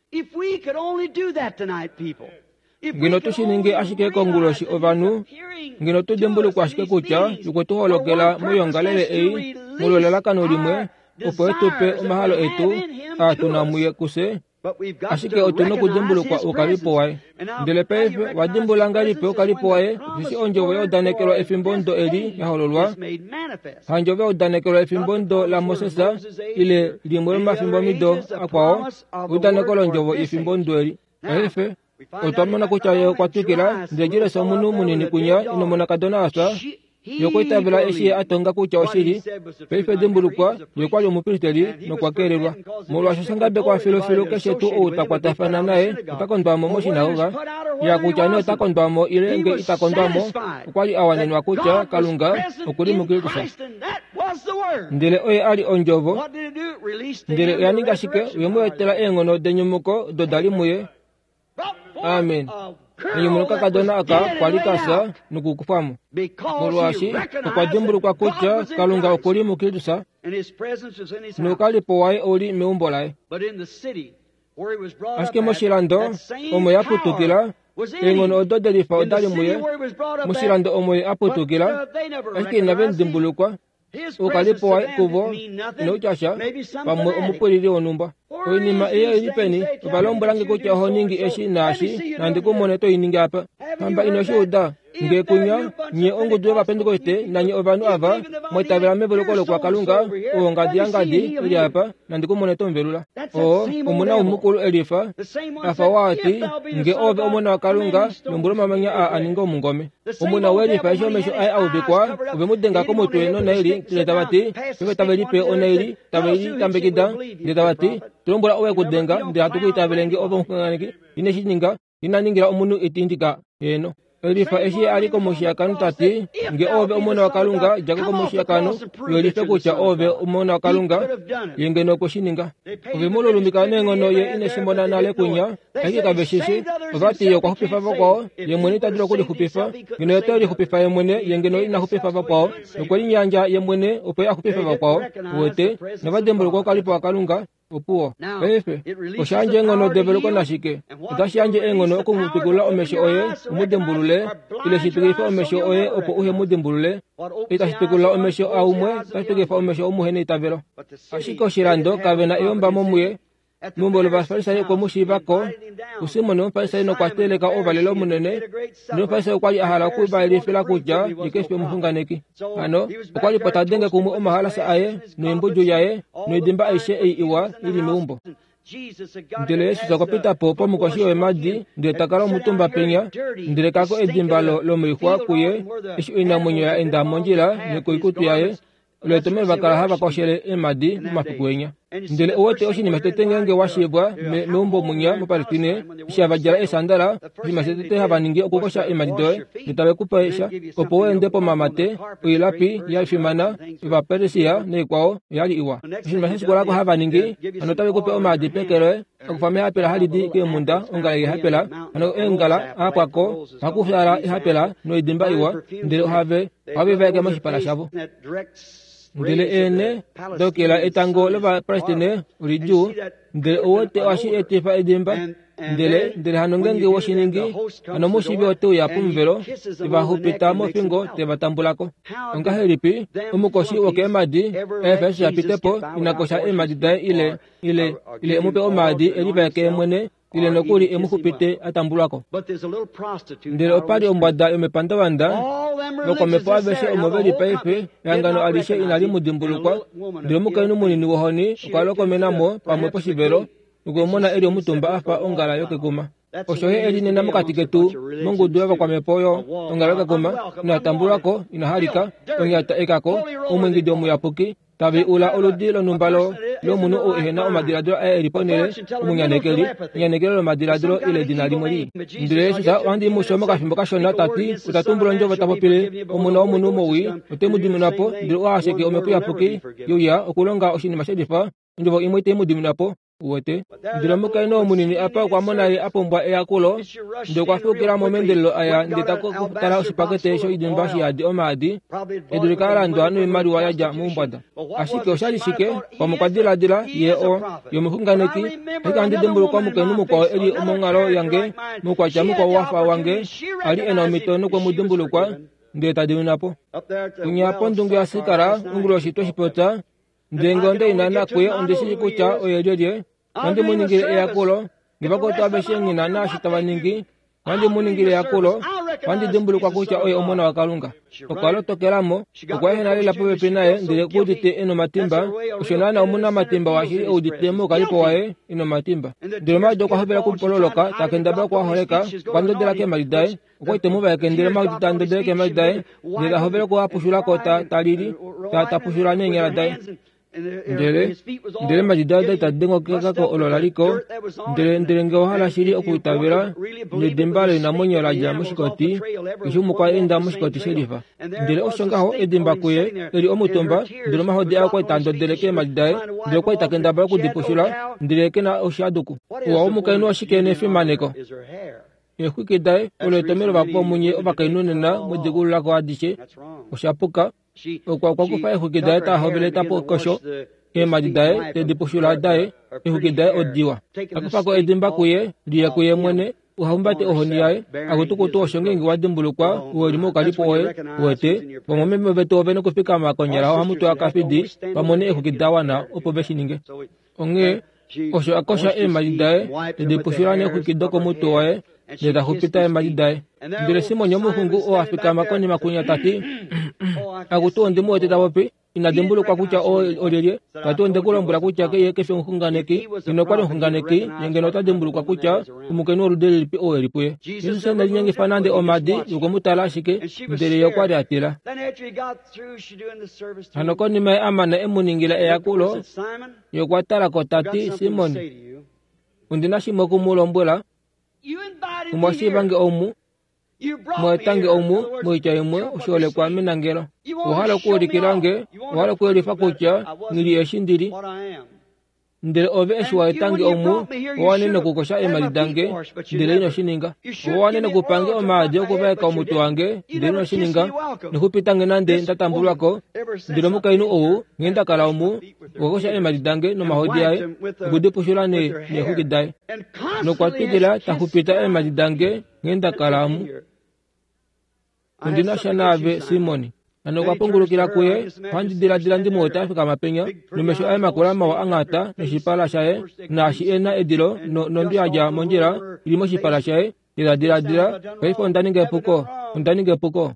ngino tushininge ashike konguloshi ovanu ngino tudembulu kwa ashike kucha yuko holokela muyongalele ei mulolela kano limwe upo etupe umahalo etu atunamuye kuse ashike otuno kudembulu kwa ukalipo wae ndele pefe wadimbula ngalipe ukalipo wae zisi onjove odanekelo efimbondo eli yahololwa hanjove odanekelo efimbondo la mosesa ile limwe mafimbomido akwao udanekelo njovo efimbondo eli pefe otamona kuchayo kwatukila ndejire somunu munini kunya inomona kadona asa yokoitabela eshi atonga kucha oshiri pefe dimbulukwa yokwayo mupiliteli nokwakererwa mulwa shosangabe kwa filofilo keshetu utakwatafana naye utakondwamo moshinahuga ya kucha ni utakondwamo ilenge itakondwamo ukwali awaneni wa kucha kalunga ukuli mukilikusa ndele oye ali onjovo ndele yaningashike uyemuyetela engono denyumuko dodalimuye amen nimunuka kadona aka kwalikasa nukukufamu mulwashi ukwajimbulu kwa kucha kalunga ukuli mukilisa nukalipo wae oli meumbolae asike moshilando omoye aputukila engono ododelifa odalimuye moshilando omoye aputukila asike inabe ndimbulukwa ukalipo wae kubo inouchasha pamwe omupulili onumba oinima iyo ilipeni ubalombolange kucha oho ningi eshi nashi nandikumone to iningi apa hamba inoshi uda nge kunya nye onguduwe bapendukoste na nye ovanu ava mwetabela mebulukolo kwa kalunga uongadi yangadi ili apa nandikumone to mbelula o umuna umukulu elifa afa wati nge ove umuna wa kalunga numbulu mamanya a aninga umungome umuna welifa esho mesho ai au bikwa ube mudenga komo tueno na ili tiletabati ube tabelipe ona ili tabeli tambekida tiletabati tulombola owe kudenga ndi hatuku itabelenge ove mkunganiki ineshininga inaningira umunu itindika eno elifa eshi aliko moshiyakanu tati nge ove umona wa kalunga jako moshiyakanu yolife kucha ove umona wa kalunga yengeno koshininga ove mululumika nengono ye ineshimona nale kunya eki kabeshishi vati yo kwa hupifa vako yemwene tadilo kuli hupifa ngino yotoli hupifa yemwene yengeno ina hupifa vako nukoli nyanja yemwene upe ya hupifa vako uwete navadembulu kwa kalipo wa kalunga upuo pefe oshanje engono develuko nashike utashanje engono okumutukula omesho oye umudembulule ile shitukifa omesho oye opo uhe mudembulule itashitukula omesho aumwe tashitukifa omesho umuhene itabelo ashiko shirando kavena iyomba momuye numbolo basfalisayo komushibako usimono mpalisayo nokwateleka ovalelo munene numpalisayo kwali ahala kubailifila kuja ikefe muhunganeki ano okwali potadenge kumu omahala sa aye nuimbuju yaye nuidimba aishe ei iwa ili miumbo ndile yesu sakopita popo mukoshiyo emadi ndile takala mutumba penya ndile kako edimba lo, lo mwikwa kuye ishu ina mwenye ya enda monjila nikuikutu yaye uletome bakala haba koshele emadi mumapikuenya ndile uwote oshi nimetetengenge washibwa me, meumbo munya mupalitine ishabajala esandala nimetetete haba ningi okukosha emadidoe nitawe kupesha opo wendepo mamate uilapi yalifimana ivaperisia neikwao yali iwa ishi nimesesikolako haba ningi anotawe kupe omadi pekeloe akufame hapela halidi ke munda ongala ihapela ano engala akwako akufara ihapela no idimba iwa ndile uhave habe vege mashipala shabo ndele ene dokela etango leba prestine uriju ndele owote washi etifa edimba ndele ndele hanongenge washiningi ano mushibi ote ya pumvelo iba hupita mofingo teba tambulako onga heripi umukoshi woke emadi efes ya pitepo inakosha emadi dae ile ile ile mupe omadi eliba ke mwene ile nokuri emuhupite atambulako ndile opali ombwada yomepandawanda loko mepo abeshe omobeli paife yangano alishe inali mudimbulukwa ndile mukainu munini wohoni ukaloko menamo pamwe poshivelo ukomona eli omutumba afa ongala yokekuma oshohe eli nena mukati ketu mongudu kwa mepoyo ongala yokekuma inatambulako inahalika onyata ekako omwengidi omuyapuki tabi ula oludi lonumbalo lo munu o ehena o madiradro a eriponele omunyanekeli nyanekeli lo madiradro ile dinalimoli ndile sisa wandi mushomo kafimbo kashona tati utatumbulo njovo tapopile omuna omunu mowi otemudimunapo ndile oasheke omepuya puki yuya okulonga oshinima shedifa njovo imwe temudimunapo uwete ndile mukaino munini apa kwa monali apombwa eyakulo ndile kwa fukira momendelelo aya ndetako kutala osipakete sho idimbashi yadi omadi edule kala ndo anu imari wa yaja mumbwada ashike oshadishike kwa mukadiladila ye o yomuhunganeki hika ndidembulu kwa mukenu mukwa eli omongalo yange mukwa chamu kwa wafa wange ali ena omitono kwa mudembulu kwa ndeta diunapo unyapo ndungu ya sikara ungulo shito shipota ndengonde inana kuye ondeshi kucha oyedye wandi muningile eyakulo ngibako tabeshe nginana shitawaningi wandi muningile yakulo wandi dembulu kwa kucha oye omona wakalunga okwalo tokelamo okwahena lela pepe naye ndile kudite eno matimba ushonana omuna matimba washiri uditemo kalipo wae eno matimba ndile mado kwa hobela kupololoka takendaba kwa holeka kwando dela ke malidae okwaitemo ba kendele magdita ndele ke malidae ndile hobela kwa pushula kota talili ta tapushula nengela dae ndele ndele majidada tadengo kaka ololaliko ndele ndele ngohala shiri okuitabira ndembale na monyo la ja mushikoti ishumu kwa enda mushikoti sherifa ndele oshongaho edimba kuye eri omutomba ndele mahodi akwa tando ndele ke majidai ndele kwa itakenda ba ku dipushula ndele kena oshaduku wa omukaino ashikene fimaneko yekwikidai oletomero bapo munye obakainunena mudigula kwa adishe oshapuka okwa kwa kufa ehukidai ta hobeleta pokosho e majidai te dipushula dai ehukidai odiwa akufa ko edimba kuye liya kuye mwene uhambate ohoniae akutukutu oshonge ngi wadimbulukwa uwelimo kalipo oe uwete bomome beto beno kufika makonyera hamutu akafidi bamone ehukidawana opo beshininge onge osho akosha e majidai te dipushula ne hukidoko mutu oe ndeta hupita e majidai ndile simo nyomu hungu o afika makoni makunya tati akutu ondimu oteta wopi inadembulu kwa kucha o olele tatu ndekulo mbula kucha ke yeke fe hunganeki inokwale hunganeki yengeno ta dembulu kwa kucha umukeno rudele lipi o elipuye yesu senda nyangi fanande omadi yukomutala shike ndele yokwale atila hanokoni me amana emuningila eyakulo yokwatala kotati simoni undina shimoku mulombula umwashi bange omu mwetange omu mwechaimwe ushole kwa minangelo uhala kuolikilange uhala kuolifa kucha ngili eshindiri ndele ove eshuwa etange omu uwanene kukosha emalidange ndele ino shininga uwanene kupange omadi okuveka omutu wange ndele ino shininga nikupitange nande ntatambulwako ndele mukainu owu ngenda kala omu ukosha emalidange no mahodi yae ngudipushula ne nehukidai nokwatigila takupita emalidange ngenda kala omu undina shanabe Simoni anokwapungulukila kuye wandidiladila ndi mota afika mapenya numesho aye makulama wa angata neshipala shaye na shiena edilo nondi aja monjira ilimo shipala shaye diladiladila kaifo ndaninge puko ndaninge puko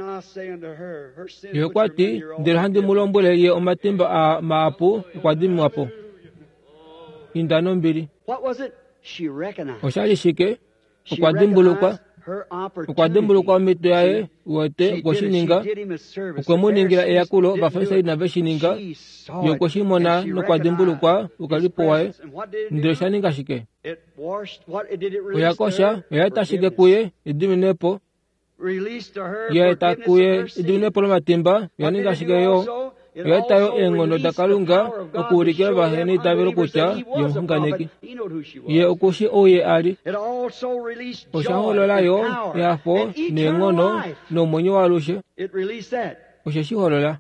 yokwati ndilhandi mulombule ye omatimba a maapu kwadimu wapo indano mbili oshali shike okwadimbulukwa ukwadimbulukwa omitu yaye wote ukoshininga ukwemuningira eyakulo bafaisa ina veshininga yokoshimona nokwadimbulukwa ukalipo wae ndilo shaninga shike uyakosha uyatashike kuye idiminepo yaeta kuye idiminepo lomatimba yaninga shike yo yatayo engono dakalunga okulikira bahene tabiro kucha yohunganeki ye okushi oye ali oshaholola yo yafo nengono no monyo walushe oshashiholola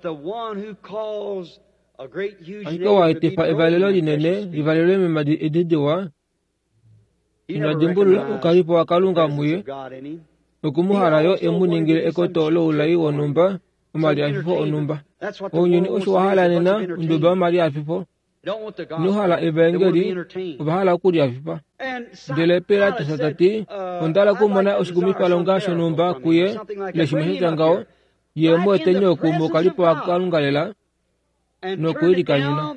aiko waitifa evalelo linene ivalelo memadi edidiwa inadimbulu ukalipo wakalunga muye okumuharayo emuningile ekotolo ulayi wonumba umali afifo onumba onyoni osho wahala nena nduba mali afifo nuhala evangeli ubahala kuria vipa dele pera tasatati undala kumona usikumi palonga shonumba kuye leshimehitangao ye mwete nyoku mokalipo akalungalela no kuirikanyuna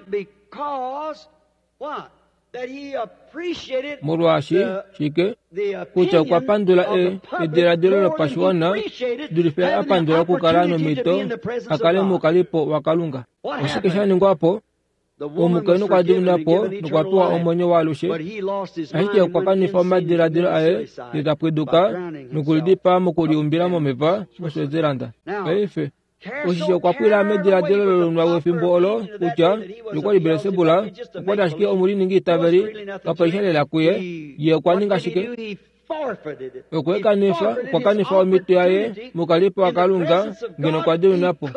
Murwashi shike kucha kwa pandula e edera delo pashuana durife apandula kukalano mito akale mokalipo wakalunga usikishani ngwapo omukeno kwa dimunapo nukwatua omonyo walushe ahike kwa kanifa madira dira ae nitapweduka nukulidipa mukuliumbira momeva muswezeranda efe oshisho kwa pwila medira dira lulunwa wefimbo olo kucha lukwa liberesebula kwa dashike omuri ningi taberi kapaishale la kuye ye kwa ninga shike okwe kanifa kwa kanifa omitu yae mukalipo wakalunga ngeno kwa dimunapo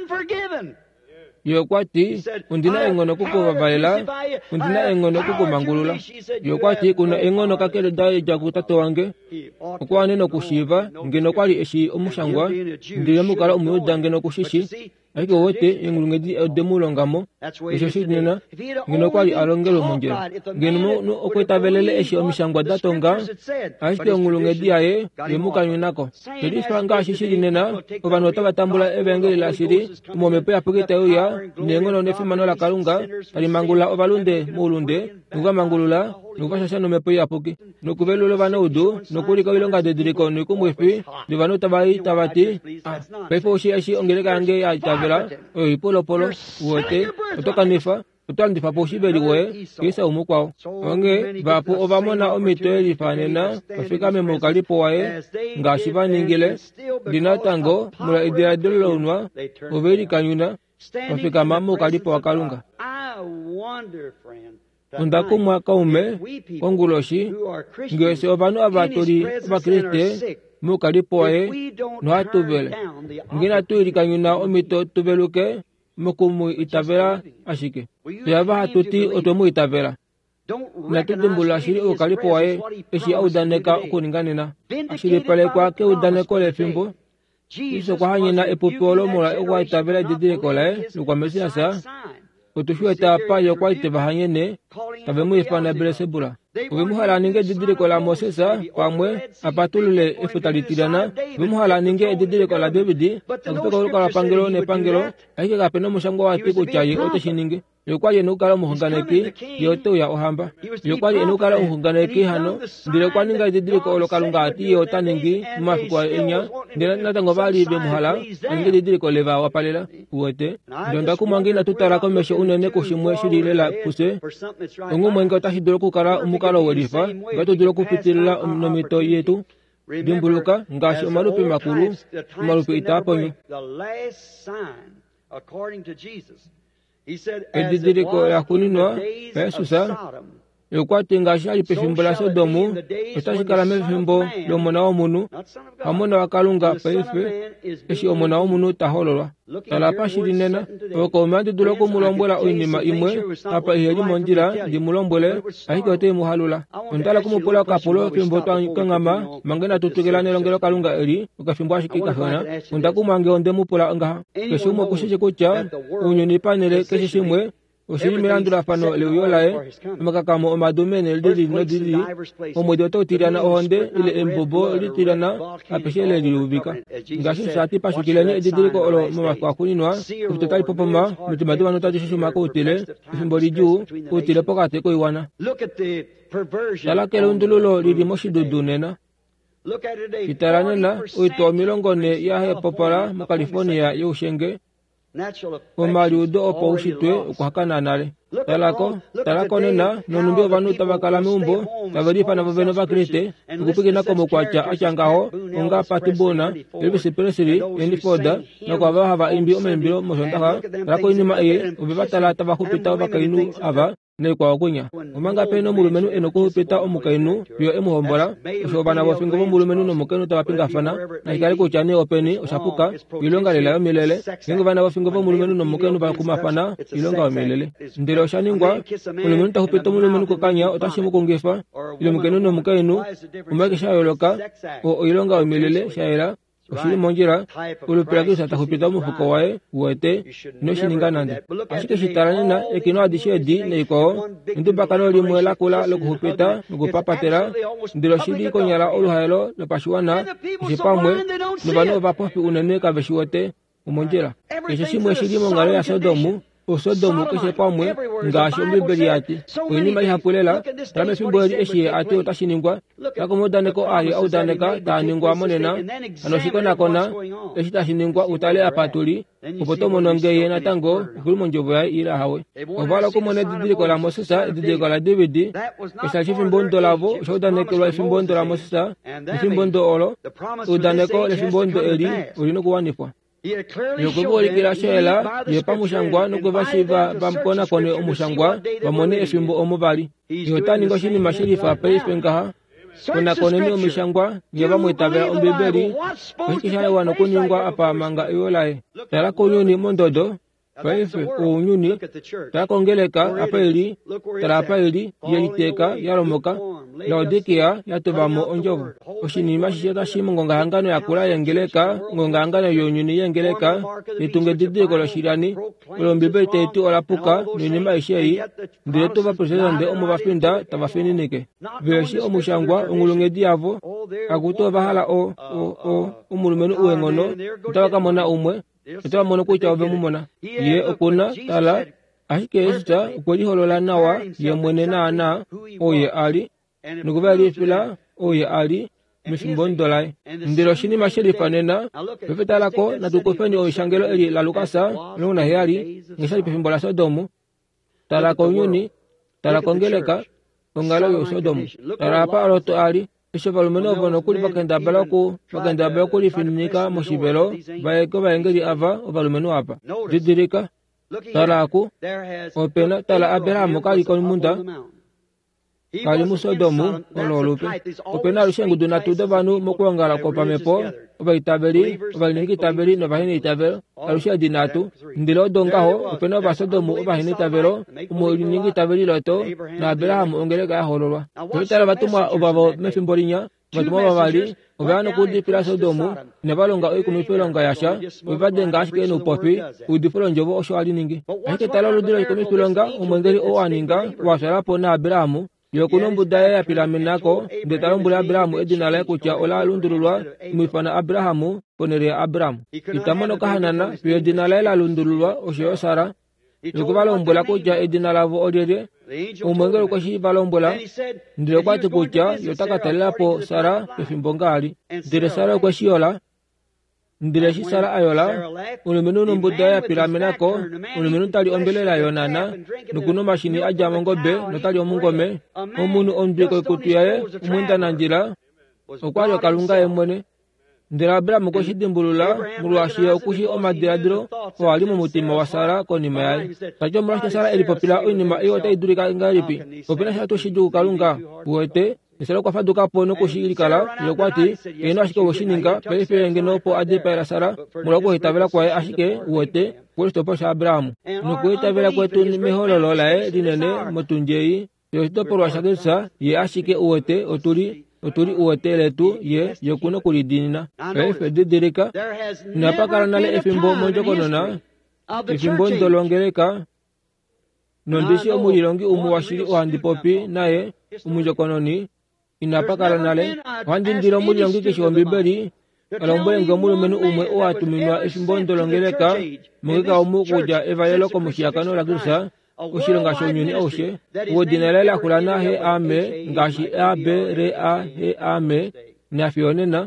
yokwati undina engono kuko babalela undina engono kuko mangulula yokwati kuna engono kakele dai jakutato wange kwa neno kushiva ngeno kwali eshi omushangwa ndiye mukala umuyuda ngeno kushishi ariko wote engulungedi demulongamo esho shidina ngeno kwali alongelo munjera ngeno no okwetabelele eshi omushangwa datonga ariko engulungedi aye yemukanyinako tedi fanga shishidinena obano tabatambula evangeli la shiri momepe apugeta uya nengono nefimano la kalunga ali mangula obalunde mulunde nuga mangulula nuga shashano mepe apuki nukubelule bana udu nukulika wilonga de diriko nukumwefi divano tabai tabati pefo shi ashi ongeleka ange ya tabela oi polo polo wote kutoka nifa utandifa poshi beli we kisa umukwao onge bapo obamona omiteli fanena afika memokalipo wae ngashiba ningile dinatango mula idea delonwa obeli kanyuna afika mamo kalipo wakalunga undaku mwaka ume konguloshi ngese obanu abatori abakriste mukalipo wae no tubele ngina tuiri kanyuna omito tubeluke mukumu itabela ashike yaba hatuti otomu itabela na tudimbula shiri ukalipo wae eshi audaneka ukuninganina ashiri pale kwa ke udaneko le fimbo iso kwa hanyina epupolo mula ewa itabela didire kole lukwa mesiasa utushuwe tapa yokwa itebahanyene tabemu ifana belesebula ubimuhala ninge didire kola Mosesa pamwe apatulule efutalitirana ubimuhala ninge didire kola Davidi akupeka ulukala pangelo ne pangelo aike kapeno mushango wa tiku chayi oteshininge yokwaye nukala muhunganeki yote ya ohamba yokwaye nukala muhunganeki hano ndire kwa ninga didire kola kalunga ati yota ningi mafikwa enya ndire natango bali be muhala ninge didire kola leva wapalela uwete ndonda kumangina tutara komesho unene kushimwe shirile la puse ungu mwenga otashidolo kukara umukala wadifa gato dolo kupitilila nomito yetu dimbuluka ngashi umalupi makuru umalupi itaponyo edidiriko ya kuninwa pesusa yokwati ngashi alipefimbola Sodomu otashikala mefimbo lomona omunu hamona wakalunga peife eshi omona omunu tahololwa talapashirinena okomandi duloko mulombola oinima imwe apa iheli monjira di mulombole ahikote muhalula ontala kumupola kapolo fimbo twangama mangena tutukela nelongelo kalunga eri ukafimbo ashikika fana ontakumange onde mupola ngaha keshumo kushiche kucha unyuni panele keshishimwe Oshini mirandula fano leuyolae makakamo omadomene eldili no dili omodoto tirana onde ile embobo ili tirana apeshele liubika ngashi sati pashukilani edidiriko olo mama kwa kuninwa utotali popoma mutimadu wanota jishu mako utile simboli juu utile pokate ko iwana dala kele undululo lili moshi dudunena itaranena uito milongone ya he popala mu California yushenge omali udo opo ushitwe ukuhakana nale talako talako nena nonumbio vanu tabakala mumbo tabarifa na baveno bakriste ukupige nako mokwacha achangaho unga patibona elbisi presiri endifoda na kwa bahava imbi omembiro mosontaha rako inima eye ubebatala tabakupita obakainu ava ne kwa kunya umanga peno mulumenu enoko pita omukainu bio emuhombola ushobana bofingo mulumenu no mukenu tabapinga fana na ikale ko chane openi ushapuka ilonga lela milele ngingo bana bofingo mulumenu no mukenu bakuma fana ilonga milele ndero shaningwa mulumenu tahupita mulumenu ko kanya otashimu kongefa ile mukenu no mukainu umake shayoloka o ilonga milele shayira ushiri monjira ulupira kisa takupita mufuko wae uwete no shininga nande ashike shitaranina ekino adishe di neiko ndu bakano limwela kula lokuhupita ngupapatera ndilo shidi konyala oluhaelo nepashuana ishipamwe nubano vapofi unene kaveshiwote umonjira kishishimwe shidimo ngalo ya Sodomu usodomu kishipamwe ngashombi beriati wenima ihapulela rame fimbori eshi ati utashiningwa takomodaneko ayi au daneka daningwa monena anoshikona kona eshi tashiningwa utale apatuli upoto nongeye na tango kulmonjobo ya ira hawe ovala kumone didiko la Mosesa didiko la David esha fimbondo lavo shodaneko la fimbondo la Mosesa fimbondo olo udaneko le fimbondo eri ulino kuwanifwa yokubo ikira shela yepa mushangwa nukuva shiva bampona kone omushangwa bamone efimbo omubali yotani ngoshini mashirifa peispengaha kuna kone ni omushangwa yeba mwitabera ombibeli kishale wano kunyungwa apa manga iolae tala kunyuni mondodo paife unyuni takongeleka apaili tala apaili yiteka yaromoka Laodikia yatubamo onjovu oshini mashisheta shimo ngonga hangano yakula yengeleka ngonga hangano yonyuni yengeleka nitunge didiko lo shirani olombibe tetu olapuka ninima ishei ndireto va presidente omu vafinda tavafininike veshi omushangwa ongulunge diavo akuto vahala o o o umulumenu uengono utawakamona umwe utawamono kucha ove mumona ye okuna tala ashike esta ukweliholola nawa ye mwene na oye ali nukuvali fila oye ali misimbondolai ndilo shini mashirifa nena pepetalako na tukufeni oishangelo eli la Lukasa nuna heali ngisali pefimbola Sodomu talako nyuni talako ngeleka ongalo yo Sodomu talapa aloto ali isho valumenovo nokuli bakenda balaku bakenda balakuli fininika moshibelo baeko baengeli ava ovalumenu apa didirika talaku opena tala Abrahamu kali konmunda kali musodomu ololupe opena lushengu dunatudo vanu mokuangala kopamepo obaitabeli obaliniki tabeli no bahini tabelo alusha dinatu ndilo dongaho opena basodomu obahini tabelo umuliniki tabeli loto na Abrahamu ongeleka hololwa opetala batumwa obabo mefimbolinya batumwa babali obano kudi pila Sodomu ne balonga oikumipelonga yasha obadenga ashike no popi udifolo njobo oshwali ningi ake tala ludiro ikumipelonga omwengeli owaninga wasalapo na Abrahamu yokunombu daya ya pilaminako ndetarombula Abrahamu edinala kucha ola lundululwa mwifana Abrahamu ponere Abrahamu itamono kahanana pio dinala la lundululwa osho Sara yokubalombula kucha edinala vo odede umwengelo kwashi balombola ndilo kwati kucha yotakatalila po Sara pefimbongali ndile Sara kwashi yola ndile shi Sara ayola ulumenu numbuda ya pilaminako ulumenu tali ombelela yonana nukuno mashini aja mongobe notali omungome omunu ondweko ikutuyaye umunda nanjila okwali kalunga emwene ndila Abrahamu kwashi dimbulula muluwashi okushi omadiradiro wali mu mutima wa Sara konima yaye tajo mulashi Sara elipopila oinima iyote idurika ngalipi opina shatu shijuku kalunga uwete niselo kwa faduka pono kushirikala yokwati eno ashike woshininga pefe ngeno po adipa Sara mulako hitabela kwa ashike uwete kwesto po Abrahamu nuko hitabela kwetu ni mehololo lae dinene motunjei yosto por washagesa ye ashike uwete oturi oturi uwete letu ye yokuno kulidinina pefe didirika napakala nale efimbo monjokonona efimbo ndolongeleka nondishi omulilongi umuwashiri ohandipopi naye umujokononi inapakala nale wandindiro mulilongi kishombibeli alombolenga mulumenu umwe owatuminwa efimbo ndolongeleka mungeka omukuja evalelo komushiyakano lakisa ushilonga shonyuni oshe wodinalela kulana he ame ngashi a b re a he ame nafionena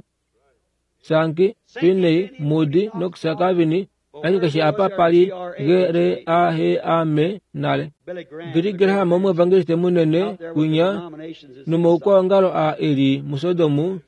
sanki finei mudi noksakavini ani kashi apa pali ge re a he ame nale Billy Graham omu evangeliste munene kunya numo kwa ngalo a eri musodomu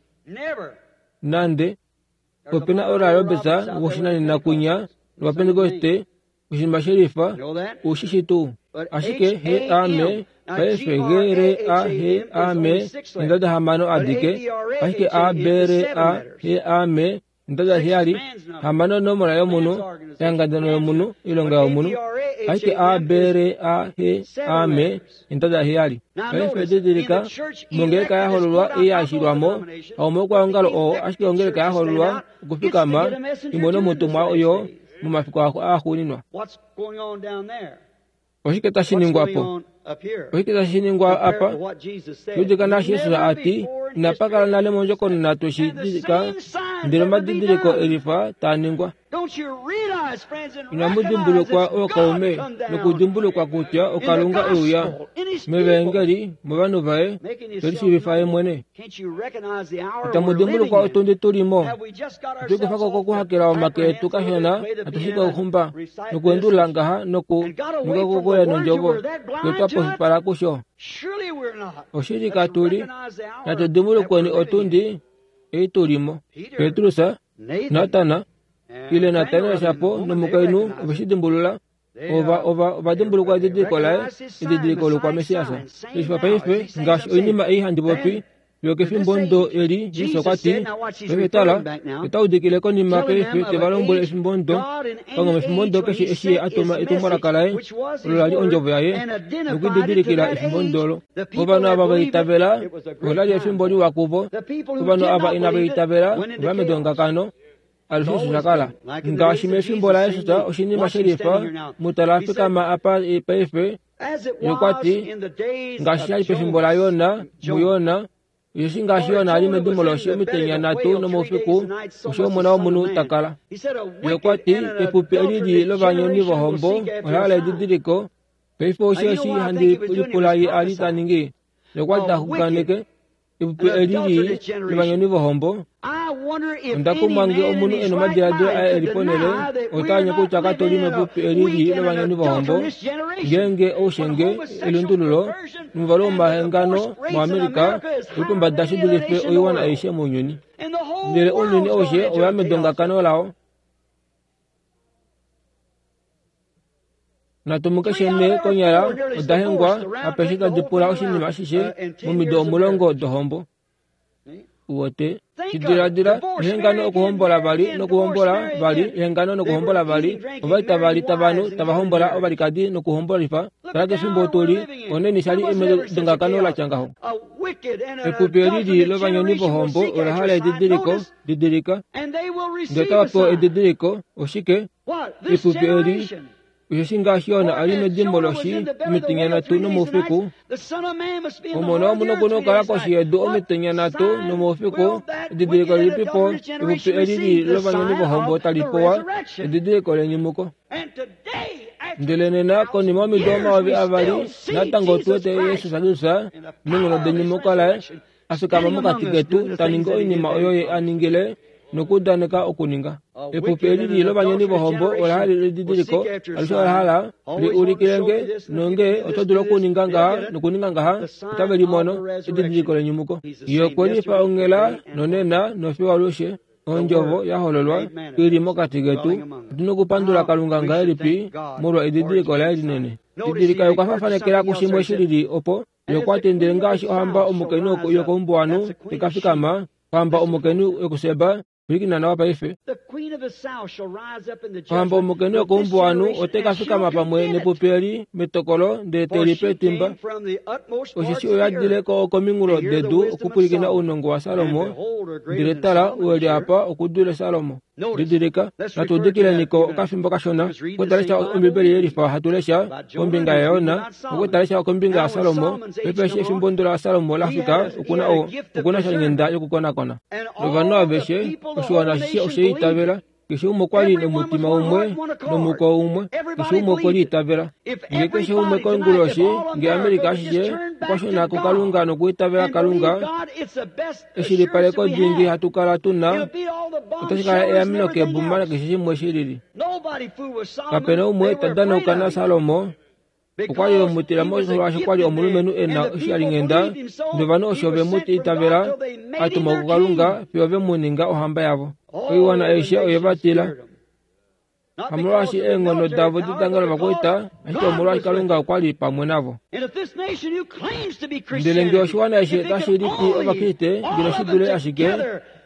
nande kopena ora robesa woshinani na kunya wapentekoste ushimba sherifa ushishitu ashike he ame pefe ge re a he ame ndada hamano adike ashike a bere a he ame ntada hiali hamano no mora yo munu yanga dano yo munu ilonga yo munu aike a bere a he a me ntada hiali ai fede dirika munge ka holwa e ashirwamo omo kwa ngalo o ashikongere ka holwa kufika ma imono mutuma oyo mumafiko ahuninwa oshike tashiningwa hapo oshike tashiningwa hapa yujika na Yesu ati na pakala nale monjo kon na toshidika ndiro madidiriko elifa taningwa inamudimbulu kwa okaume nokudimbulu kwa kutya okalunga euya mebengeri mubanu bae berishirifaye mwene tamudimbulu kwa otundi tulimo tukufako ko kuhakira omake tukashona atushika uhumba nokuendulangaha noku nukokoya nonjobo yotapo para kusho oshirika tuli natudimbulu kweni otundi eitulimo Petrusa Natana ile Natana shapo nomukainu obishidimbulula ova ova obadimbulu kwa didikola ididikolo kwa Mesiasa ishwa paife ngash oinima ei handibopi yoke fimbondo eri yisokati bebetala etaudikile ko nima paife tebalombole fimbondo kongo fimbondo keshi eshi atoma etumara kalae olali onjobo yaye nokudidirikila fimbondolo obano aba baitabela olali fimboli wakubo obano aba inabaitabela bamedonga kano alusu sakala ngashi mefimbola yesuta oshini masherifa mutalafika ma apa paife yokwati ngashi ali pefimbola yona muyona yeshi ngashi yona ali medumolo shi mitenya natu no mofiku osho mona munu takala yokwati epupi alidi lobanyoni bohombo olala didiriko paife oshi handi pulipulai ali taningi yokwata hukaneke epupi alidi lobanyoni bohombo ndakumangi omunu eno madirade a eliponele otanya kuchaka tolime pupi elidi lobanyoni bohombo genge oshenge elundululo mvalo mahengano mu Amerika ukumba dashidulife oyiwana aishe munyoni ndele onyoni oshe oyamedonga kanolao natumuka sheme konyala odahengwa apeshika dipula oshini mashishe mumido mulongo dohombo uwote tidiradira hengano okuhombola bali nokuhombola bali hengano nokuhombola bali obaita bali tabanu tabahombola obali kadi nokuhombola ifa tarage fimbo toli oneni shali emedonga kanola changaho epuperi lobanyoni bohombo orahala didiriko didirika ndetapo edidiriko oshike epuperi Ushinga shiona alime dimboloshi mitinyana tu no mofiku omono muno kono kala ko shiedo mitinyana tu no mofiku didiriko lipipo upi edidi lobanyoni bohombo talipoa didiriko lenyimuko ndelenena ko ni mami doma wabi avali natango tuete Yesu sadusa mungu no denyimuko la asukama muka tiketu taningo inima oyoye aningile nokudaneka okuninga epupeli dilo banyoni bohombo olahali didiriko alisho hala li urikilenge nonge otodulo kuninga nga nokuninga nga tabeli mono didiriko lenyumuko iyo kweli fa ongela nonena nofi walushe onjovo ya hololwa irimo katigetu dinokupandula kalunga nga elipi murwa ididiriko la edinene didirika yokafafanekela kushimwe shiridi opo yokwatendele ngashi ohamba omukenu yokombwanu tikafikama hamba omukenu yokuseba Bigina na paife kwamba omukeni okumbwanu oteka fika mapamwe nepupeli metokolo de teripe timba oshishi oyadile ko komingulo dedu okupulikina unongo wa Salomo diretala ueli apa okudule Salomo didirika natudikile niko okafimbo kashona kwetalesha ombibeli elifa hatulesha ombinga yona okwetalesha okombinga ya Salomo pepeshe fimbondula Salomo lafika okuna o okuna shangenda yokukona kona luvano abeshe oshuwana shi osheitavela kishumo kwali nomutima umwe nomuko umwe kishumo kwali itavela ngeke shumwe konguloshi nge Amerika shije kwashona kukalunga no kuitavela kalunga eshiri pale ko jingi hatukala tuna utashikala ya minoke bumana kishimwe shiriri kapena umwe tadano kana Salomo ukwali omutira mozo lwasho kwali omulumenu ena sharingenda ndivano oshobe muti itavela atuma kukalunga pyove muninga ohamba yabo oyiwana eshe oyebatila amulwashi engono David tangalo bakwita ashike omulwashi kalunga kwali pamwe nabo ndilenge oshuwana eshe tashiriki obakite ngilo shidule ashike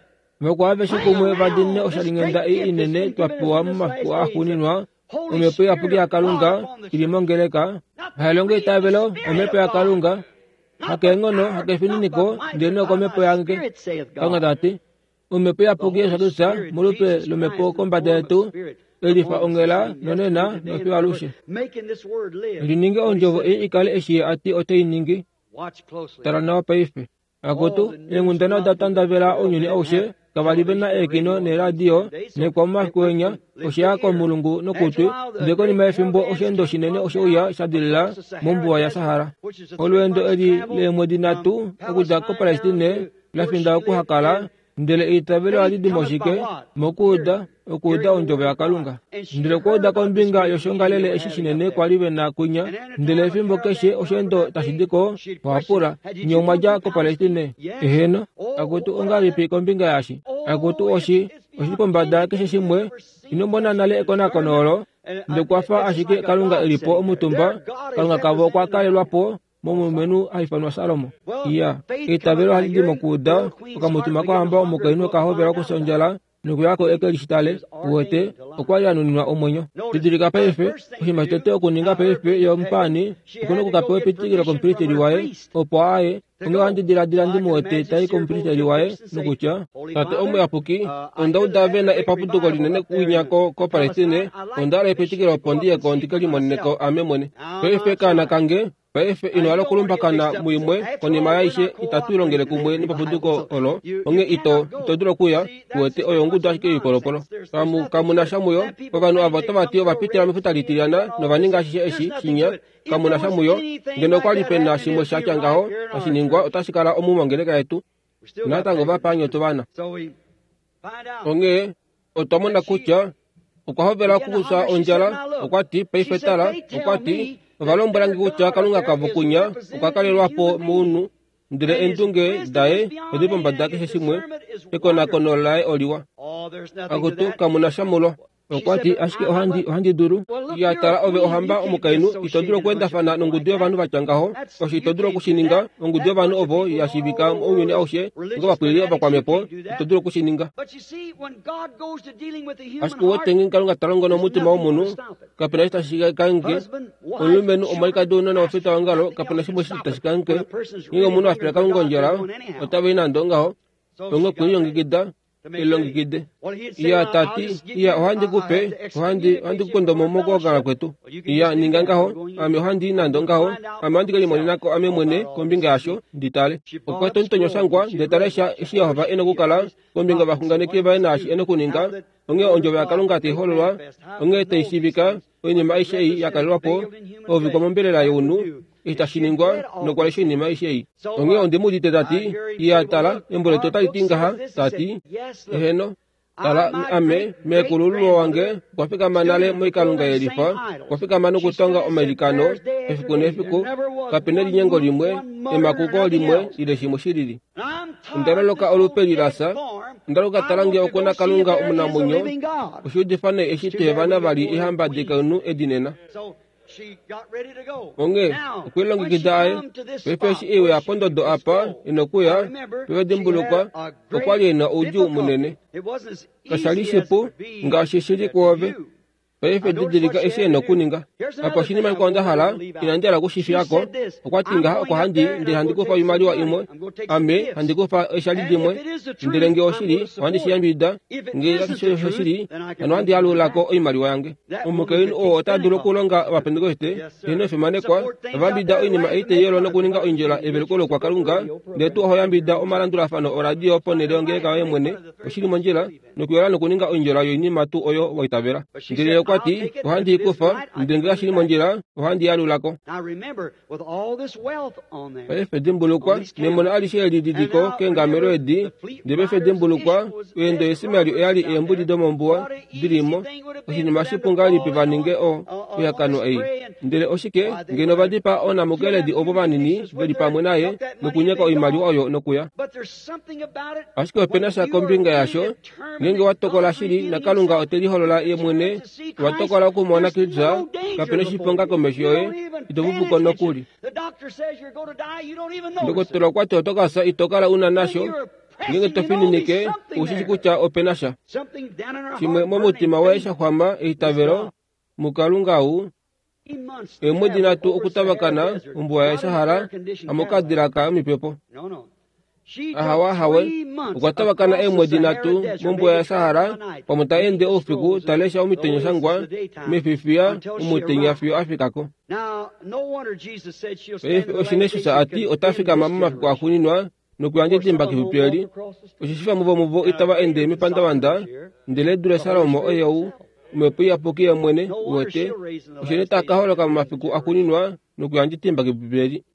meko aveshe kumwe vadinne oshalingenda i inene twapewa mmafu ahuninwa umepe apugi akalunga ilimongeleka halonge tabelo umepe akalunga hakengono hakefininiko ndeno komepe yange kangadati umepe apugi sadusa mulupe lumepo kombadetu elifa ongela nonena nopi alushe lininge onjovo e ikale eshi ati oteiningi tarana paife agotu engundana datanda vela onyuni aushe kavalibena ekino ne radio ne kwama kwenya osha ko mulungu nokutu ndeko ni mefimbo oshendo shinene oshoya shadilla mumbu ya sahara olwendo eri le modinatu okuja ko palestine la finda ko hakala ndele itabelo ali dimoshike mokuda okuda onjobe akalunga ndele koda kombinga yoshongalele eshishinene kwalibe na kunya ndele fimbo keshe oshendo tashidiko wapura nyomaja ko palestine eheno agotu ongali pe kombinga yashi agotu oshi oshipombada keshe shimwe inombona nale ekona konolo ndekwafa ashike kalunga elipo omutumba kalunga kavo kwa kalelwapo momu menu haifanwa Salomo iya itabelo halidi mokuda okamutima kwa amba omukaino kahovera kusonjala nukuyako ekelishitale wote okwaya nunwa omonyo tidirika pefe uhimatete okuninga pefe yo mpani ukuno kukapewe pitikira komplete liwaye opo aye ungewandi dira dira ndi mote tai komplete liwaye nukucha tate omu yapuki onda udavena epaputuko linene kuinyako ko Palestine onda le pitikira opondie ko ndikali moneko amemone pefe kana kange pefe ino kulumba kana muimwe koni maishe itatu ilongele kumwe ni paputuko olo onge ito ito duro kuya wote oyongu dashike ikolopolo kamu kamuna shamuyo bavanu avatavatiyo vapitira mifutalitiriana no vaninga shishe eshi shinya kamuna shamuyo ngeno kwali pena shimwe shakangaho ashiningwa otashikala omumongeleka yetu natango vapanyo tobana onge otomona kucha ukwahovela kukusa onjala okwati peifetala okwati valombolangi kucha kalunga kavukunya ukakalelwapo munu ndire entunge dae edipo mbadake heshimwe ekona konolae oliwa agotu kamuna shamulo okwati ashike ohandi ohandi duru ya tara ove ohamba omukainu itoduro kwenda fana nungudio vanu vachangaho oshi itoduro kushininga nungudio vanu ovo yashibika onyuni aushe ngo bapulile bakwamepo itoduro kushininga ashike wotengi kalunga tarongono mutima omunu kapena shitashika kanke olumenu omalika duna na ofita wangalo kapena shimwe shitashika kanke ningo munu afira kalungonjala otabe nandongaho ongo kuyongikida ilongikide iya tati iya ohandi kupe ohandi ohandi kukondo momoko gara kwetu iya ningangaho ame ohandi nandongaho ame ohandi kali moninako ame mwene kombinga yasho nditale okweto ntonyo sangwa ndetalesha ishi yehova eno kukala kombinga bahunganeke baenashi eno kuninga onge onjobe akalunga tehololwa onge teishibika oinima ishei yakalelwapo ovikomombelera yonu itashiningwa nokwalesha inima ishei onge ondimudite tati iya tala embole totalitingaha tati eheno tala ame mekulululo wange kwafika manale moikalunga yelifa kwafika manu kutonga omalikano efiku nefiku kapene linyengo limwe emakuko limwe ileshimo shilili ndaloloka olupelilasa ndaloka talange okona kalunga omunamunyo ushudifane eshite vana vali ihambadika unu edinena onge kwilongikidaaye pepeshi iwe apondodo apa inokuya pewedimbuluka okwali ena uju munene kashalishepo ngashishiri kwove pefe didirika esi eno kuninga apa shinima nkonda hala inandela kushifiyako okwatinga oko handi ndi handi kufa yumaliwa imwe ame handi kufa eshali dimwe ndirenge oshiri wandi shiyambida nge yakisho shiri ano handi alulako oyimaliwa yange umukeinu o otaduro kulonga wapendegohite ino efemane kwa vambida oinima eite yelo no kuninga oinjela ebelikolo kwa kalunga ndetu oho yambida omalandula fano oradio ponele ongeka oyemwene oshiri monjela nukuyola no kuninga oinjela yoinima tu oyo waitabera ndire kwati ohandi kufa ndenga shiri monjela ohandi alulako pefe dimbulukwa nemona alisheli didiko kengamero edi debefe dimbulukwa wendo esimali eyali embudi domombua dirimo oshinima shipungali pivaninge o yakano ei ndele oshike ngeno badipa ona mugeledi obo banini beli pamwe naye nukunyeka oimali oyo nokuya ashike openasha kombinga yasho ngenge watokola shiri nakalunga oteli holola yemwene watokola kumona kitza kapene shiponga komeshoye itobubuko nokuli ndokotolo kwati otokasa itokala una nasho ngenge tofininike usishikucha openasha chimwe momutima waesha hwama eitavelo mukalungau emwedinatu okutabakana umbuwa ya sahara amokadiraka mipepo ahawa hawe ukwatabakana emwedinatu mumbuwa ya sahara pamuta ende ofiku talesha omitenyo sangwa mefifia umutenya fio afikako efe oshineshusa ati otafika mama mafiku akuninwa nokuyanje timba kipipyeli oshishifa muvo muvo itaba ende mipandawanda ndele dure salomo oyeu umepiya poki ya mwene uwete ushene takaholoka mafiku akuninwa nokuyanje timba kipipyeli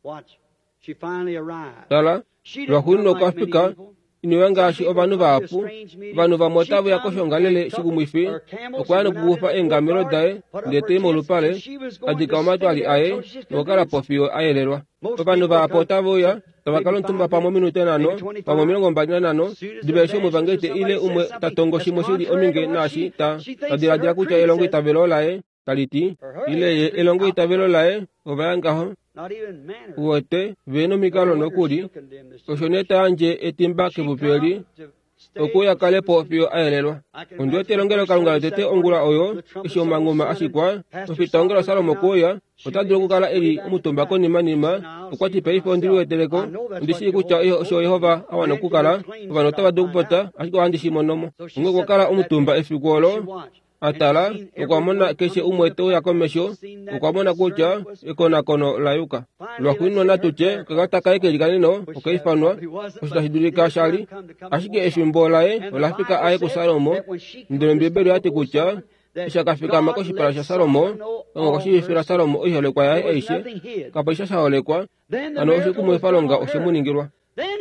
tala lwakuninwa kwafika iniwengashi obanu bapu banu bamotabu yakoshongalele shigumwifi okwani kugufa engamiro dae ndete molupale adika omatwali aye nokala pofio ayelelwa obanu bapotabu ya tabakalo ntumba pamo minute nano pamo milongo mbali na nano dibesho muvangete ile umwe tatongo shimo shili ominge nashi ta tadiradira kucha elongo itabelo lae taliti ile ye elongo itabelo lae obayangaho uwote veno mikalo nokuli oshoneta anje etimba kibupeli okuya kale pofio ayelelwa ondio telongelo kalungala tete ongula oyo ishomangoma ashikwa ofitongelo salomo kuya otadiro kukala eli umutumba konima nima okwati peifo ndiwe teleko ndishi kucha iyo sho Yehova awana kukala bano tabadukupota ashiko andishi monomo ngo kukala umutumba efikolo atala ukwamona keshe umwete uyakomesho ukwamona kucha ikona kono layuka lwakwinwa natuche kakataka eke likanino ukaifanwa usitahidulika shali ashike eshimbolae olafika aye ku Salomo ndilo mbibeli ati kucha ishakafika makoshi parasha Salomo ongokoshifira Salomo oyiholekwa yae eishe kapaisha shaholekwa ano oshikumwefalonga oshimuningirwa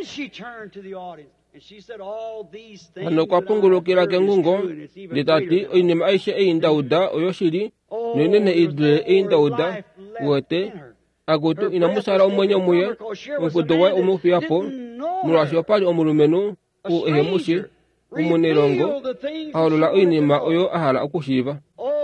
ano kwapungulukila kengungo nditati oinima aishe eindauda oyoshili nenene idle eindauda wote akutu inamusala omwenye muye umfudo wae umufiyapo mulwashi opali omulumenu ku ehemushi umunelongo aholola oinima oyo ahala okushiva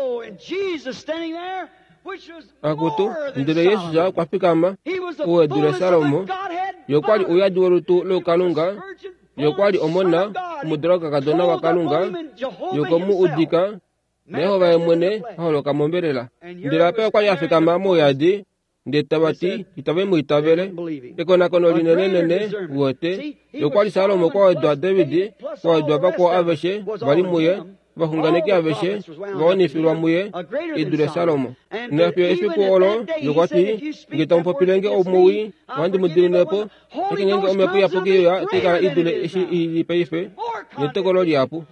akutu ndile Yesu ja kwafikama uwedule Salomo yokwali uyadi wolutu lokalunga yokwali omona umudroga kadona wakalunga yokomu udika Yehova yemwene aholoka mombelela ndila pe kwali afika mamo yadi ndetabati itabe mu itabele ekona kono linenene wote yokwali Salomo kwa edwa David kwa edwa bako aveshe bali muye bahunganeki aveshe baonifirwa muye idure Salomo nepyo efikuolo yokwati ngitampopilenge omuwi wandi mudinepo ekengenge omepuya pokiya tikala idule ishi ilipeife nitekolo lyapu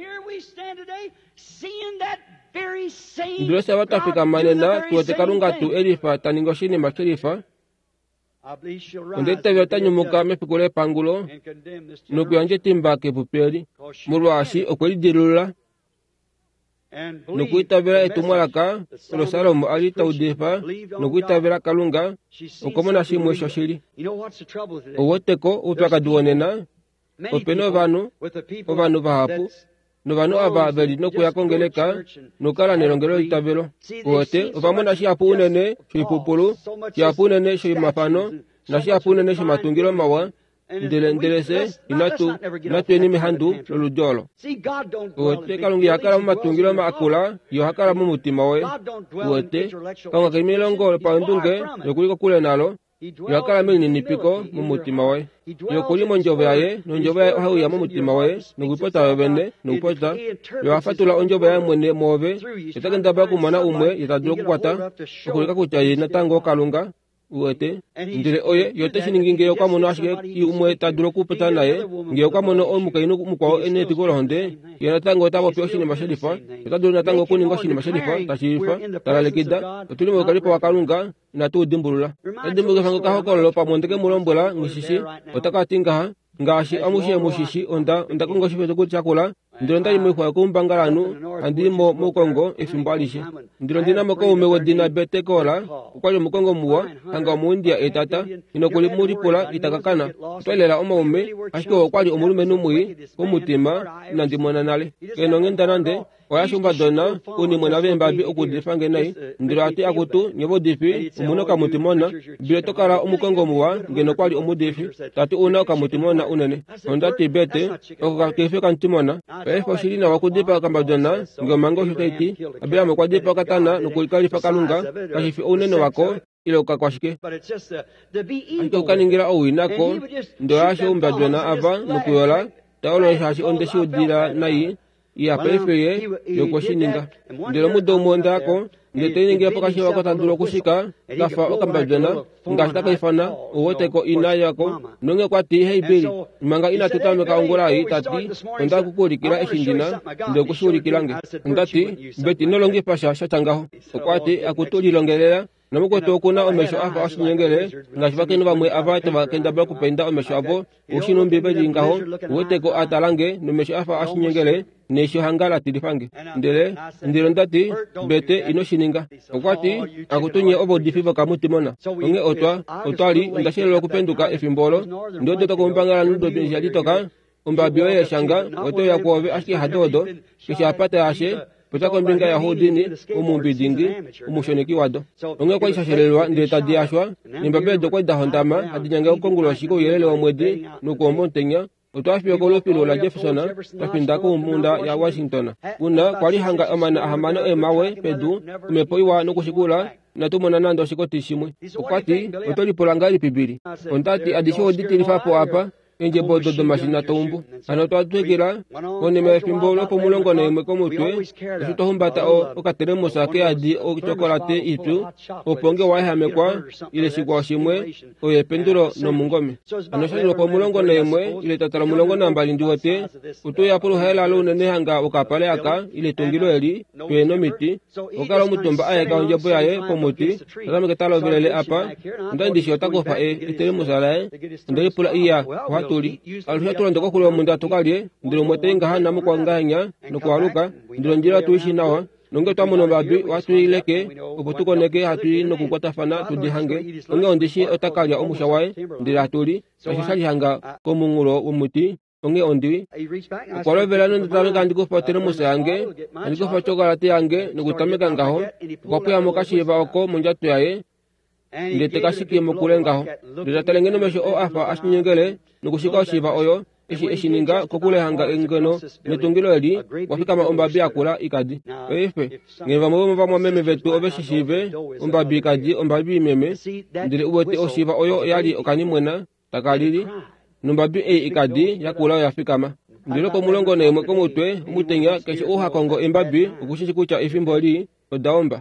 ndule sabatafika manena tuwete kalunga tu elifa taningo shini makelifa ondete vyota nyumuka mefikule pangulo nukuyanje timba kepupeli mulwashi okweli dilula nukuitabela etumwalaka ulo Salomo alita udefa nukuitabela kalunga ukomona shimwe shoshili owoteko upyakaduwonena openo vanu ovanu vahapu novanu ava veli nokuyakongeleka nukala nelongelo litabelo wote opamona shihapu unene shoipupulu shihapu unene shoimafano na shihapu unene shomatungilo mawa ndele ndelese inatu inatu enimi handu lolujolo wote kalungi hakala mumatungilo maakula yo hakala mumutima we wote kanga kimilongo paundunge yokuliko kule nalo yo hakala mini nipiko mumutima we yokuli monjobe yaye nonjobe yaye ohawiya mumutima we nukupota webene nukupota yo afatula onjobe yaye mwene move itakendaba kumona umwe yitadulo kukwata okulika kucha yina tango kalunga wote ndile oye yote shiningingeyo kwa mono ashike umwe tadulo kupeta naye ngeyo kwa mono omukainu mukwao ene tikolo honde yena tango tabo pyo shini masharifa yatadulo na tango kuningo shini masharifa tashirifa talalekida tuli mo kalipo wakalunga na tu dimbulula dimbulula fango kahokolo pa mondeke mulombola ngishishi otakatinga ngashi amushi mushishi onda onda kongo shipeto kuchakula ndilo ndali mwekwa kumbangalanu andimo mukongo efimbalishe ndilo ndina moko umewe dina betekola ukwali mukongo muwa hanga muundia etata inokuli mulipula itakakana twelela omaume ashiko ukwali omulume numui kumutima nandimona nale keno ngenda nande oya shumba dona uni mwana vembabi okudifange nai ndiro ati akutu nyebo difi umuno kamutimona bile tokala umukongo muwa ngeno kwali umudifi tati una kamutimona unene onda tibete okakefe kantimona efo shirina wakudipa kamba dona ngomango shutaiti abira mkwadipa katana nukulikali fakalunga kashifi unene wako ile ukakwashike anto kaningira owinako ndo yasho umbadona ava nukuyola taolo shashi onde shudira nai ya pefeye yokoshininga ndilo mudomo ndako ndeteningira pakashi wako tandulo kushika kafa okambadona ngashita kaifana uwoteko ina yako nonge kwati heibiri manga ina tutameka ongorai tati onda kukulikila eshindina ndo kushulikilange ndati beti nolongi pasha shachangaho okwati akutulilongelela namukoto kuna omesho afa ashinyengele ngashibakeni bamwe abate bakenda bakupenda omesho abo ushinumbi belingaho weteko atalange nomesho afa ashinyengele nesho hangala tilifange ndele ndilo ndati bete inoshininga okwati akutunye obo difiba kamutimona onge otwa otwali ndashelo kupenduka efimbolo ndoto to kumpangala ndo binjalitoka umba bioye shanga oto yakowe ashi hadodo kisha apata ashe Putako mbinga ya hudini umumbidingi umushoneki wado onge kwa ishashelelwa ndeta diashwa nimbabedo kwa dahondama hadinyanga ukongulo shiko yelele wa mwedi nuko montenya utwafio ko lopilo la Jefferson tapindako umunda ya Washington kuna kwali hanga amana ahamana emawe pedu umepoiwa nukushikula natumona nando shikoti shimwe ukwati otoli polangali pibiri ontati adisho ditilifapo apa enje bodo do machina tombu anoto atwekira one me fimbolo po mulongo na imwe komutwe tuto humbata o okateremo sake adi o chocolate itu oponge wa hamekwa ile shikwa shimwe o yependuro no mungome anoshalo po mulongo na imwe ile tatala mulongo na mbali ndiwote uto ya polo hela lo nene hanga okapale aka ile tongilo eli peno miti okala mutumba aya ka onje boyaye komuti tazame ketalo bilele apa ndandi shota ko fa e iteremo sala ndai pula iya tuli alusha tulonde ko kulo munda tokalye ndilo mwetenga hana mu kwanganya no kwaluka ndilo njira tuishi nawa nonge twamuno babi watu ileke ubutuko neke hatu no kukwatafana tudihange onge ondishi otakalya omusha wae ndila tuli ashishali hanga ko mungulo umuti onge ondi kwalovela no ndatameka ndiko fatira musange ndiko fachokalate yange no kutameka ngaho kwapuya mokashiba oko munjatu yaye ndete kashiki mukulengaho ndiratalengeno mesho o afa ashinyengele nukushika shiba oyo ishi eshininga kokule hanga engeno netungilo eli wafika maomba biakula ikadi efe ngeva mo bamwe meme vetu obeshishibe omba bikadi omba bi meme ndile ubote oshiba oyo yali okanimwena takalili numba bi e ikadi yakula yafikama ndilo ko mulongo ne ko mutwe mutenya kesho oha kongo embabi ukushikucha ifimboli odaomba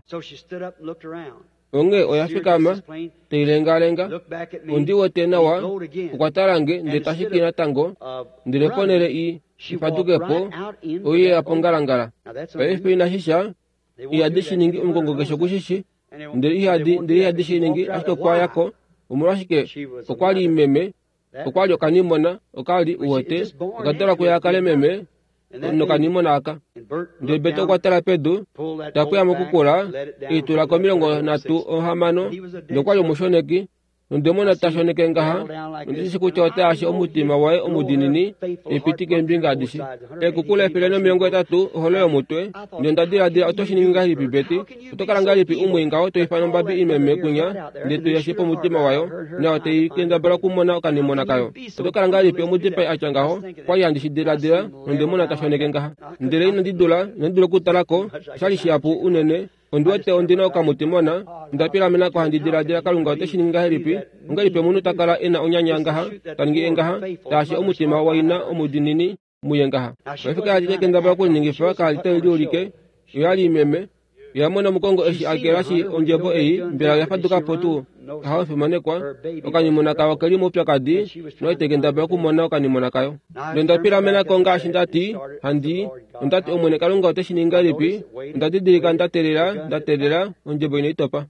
onge oyafikama teilengalenga undiwo tena wa ukwatalange ndetashikina tango ndileponele i ifatukepo oye apongalangala paefe inashisha iyadishiningi umkongogesho kushishi ndili ihadi ndili ihadishiningi ashito kwa yako umurashike okwali imeme okwali okanimona okali uwote okatola kuyakale meme nokanimona aka ndebeto kwatala pedu takuya mukukula itula ko milongo natu ohamano ndokwali umushoneki ndemona tashoneke ngaha ndisikuchote ashe omutima wae omudinini epitike mbinga adishi ekukula efileno milongo etatu holo omutwe ndendadira dira otoshininga hipi beti utokalanga hipi umwinga otoifano mbabi imeme kunya ndetu yashipo mutima wayo na oteikenda bala kumona okanimona kayo utokalanga hipi omutipa achangaho kwa yandishi dira dira ndemona tashoneke ngaha ndire ina didula ndidula kutalako shali shiapu unene onduwate ondina okamutimona ndapila mena ko handidira dira kalunga oteshininga helipi ngalipe munu takala ena onyanyangaha taningi engaha tashi omutima waina omudinini muyengaha wafika ajike ndaba ko ningifa ka alite ulike yali meme yamona mukongo eshi akelashi onjebo ei mbela yafaduka potu hawo fimane kwa okanyimona kawo kali mupya kadi no itegenda ba ku mona okanyimona kayo ndenda pira mena konga shindati handi ndati omone kalunga oteshininga lipi ndati dirika ndaterera ndaterera onjebo ine itopa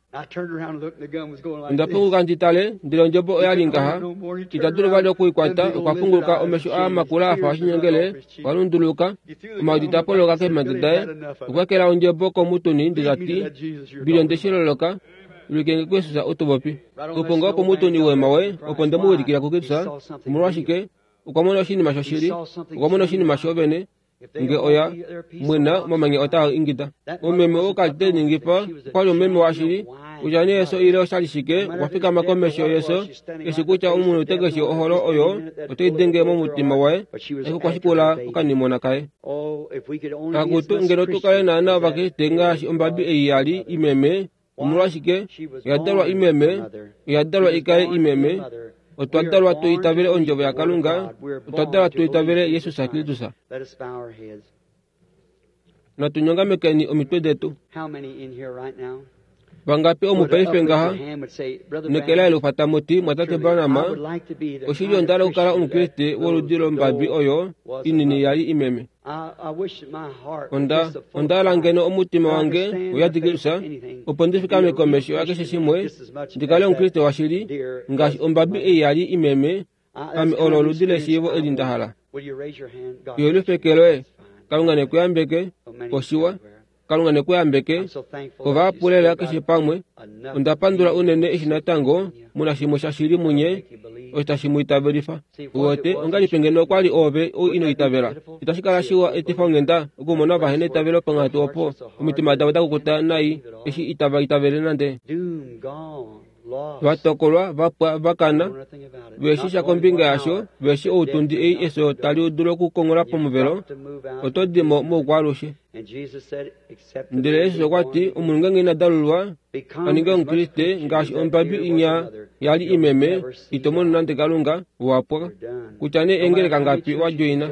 ndapungu kanjitale ndilo njebo yalingaha kitaduru bali kuikwata kwafunguka omesho amakula afa shinyengele walunduluka mauditapolo kake madadae kwakela onjebo ko mutuni ndilati bilondeshiloloka lukenge kwesusa otobopi uponga opo mutuni wemawe oponde muwirikira kukitsa umurwashike ukamona shini mashoshiri ukamona shini mashobene nge oya mwena mamange ota ingida umeme okalte ningipa kwa umeme washiri ujani yeso ile oshalishike wafika makomesho yeso esikucha umuntu tegeshi oholo oyo otidenge mu mutima wae eko kwashikula ukanimona kae akutu ngero tukale nana bakitenga ombabi eyali imeme umulashike yadalwa imeme yadalwa ikale imeme otwadalwa tuitabele onjobo ya Kalunga otwadalwa tuitabele Yesu sakristusa na tunyongamekeni omitwe detu bangapi omupeife ngaha nekelaelo fatamoti mwatate Branham oshili ondala kukala omukriste woludilo mbabi oyo inini yali imeme onda ondala ngeno omutima wange uyadigilusa opo ndifikame komesho akeshe shimwe ndikale omukriste washili ngashi ombabi eyali imeme ame olo oludile shivo elindahala yolufekelwe Kalunga nekuyambeke oshiwa Kalunga nekuyambeke ova pulela keshe pamwe ondapandula unene ishinatango muna shimo shashili munye ostashimu itabelifa uwote ongalipengeno kwali ove ino itabela itashikala shiwa etifa ngenda ukumona bahene itabelo pangatu opo umitima dawa dakukuta nai eshi itaba itabele nande vatokolwa vapwa vakana veshisha kombinga yasho veshi outundi ei eso tali udulo kukongola pomuvelo otodimo mokwalushe ndile yesu kwati umuntu ngengina dalulwa aninga omukriste ngashi ombabi inya yali imeme itomono nande Kalunga wapwa kuchane engele kangapi wajoina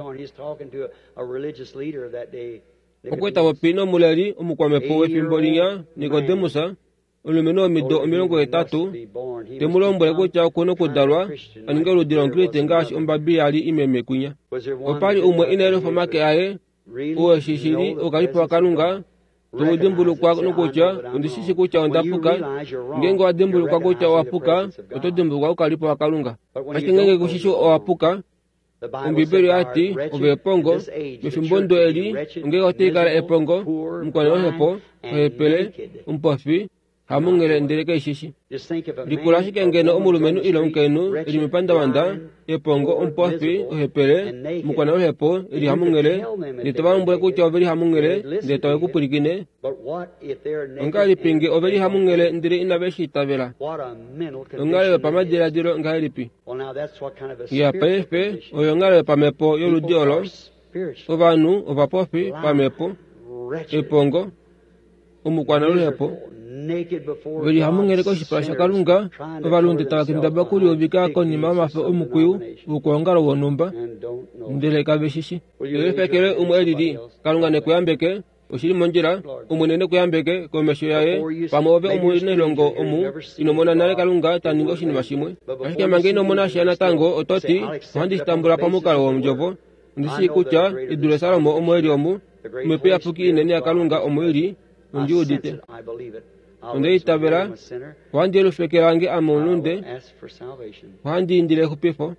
okweta wapino muleli omukwamepo wefimbo linya Nikodemusa olumeno mido omilongo etatu temulombole kucha kuno kudalwa aninga oludilo omukriste ngashi ombabi yali imeme kunya opali umwe inelo famake aye uwe shishili okalipo Kalunga tuudimbulukwa nukucha undishishi kucha ondapuka ngengo adimbulukwa kucha wapuka otodimbulukwa ukalipo Kalunga ashingenge kushishi owapuka umbibeli ati uvepongo mifimbondo eli ngenge otikala epongo mkwane ohepo ohepele umpofi hamungele ndeleke ishishi likulashike ngeno omulumenu ilo nkenu ili mipanda wanda epongo umpofi ohepele mukwana ohepo ili hamungele litabalumbwe kucha oveli hamungele ndetawe kupulikine ongali pingi oveli hamungele ndili inabeshi itabela ongalewe pamadiladilo ngalipi ya pefe oyo ngalewe pamepo yoludiolo ovanu ovapofi pamepo epongo umukwana ohepo veli hamungele koshipala sha Kalunga ovalundi tawakinda bakuli ovika konima amafe omukuyu ukongalo wonumba ndele kabeshishi yefekele umwe elili Kalunga nekuyambeke oshili monjila umunene kuyambeke komesho yaye pamove omunelongo omu inomona nale Kalunga taninga oshinima shimwe ashike mange inomona shana tango ototi wandisitambula pamukalo womjovo ndishi kucha idule Salomo omweli omu umepeya puki inene ya Kalunga omweli unjiudite onde itabela wandi elufekelange amonunde wandi indile kupifo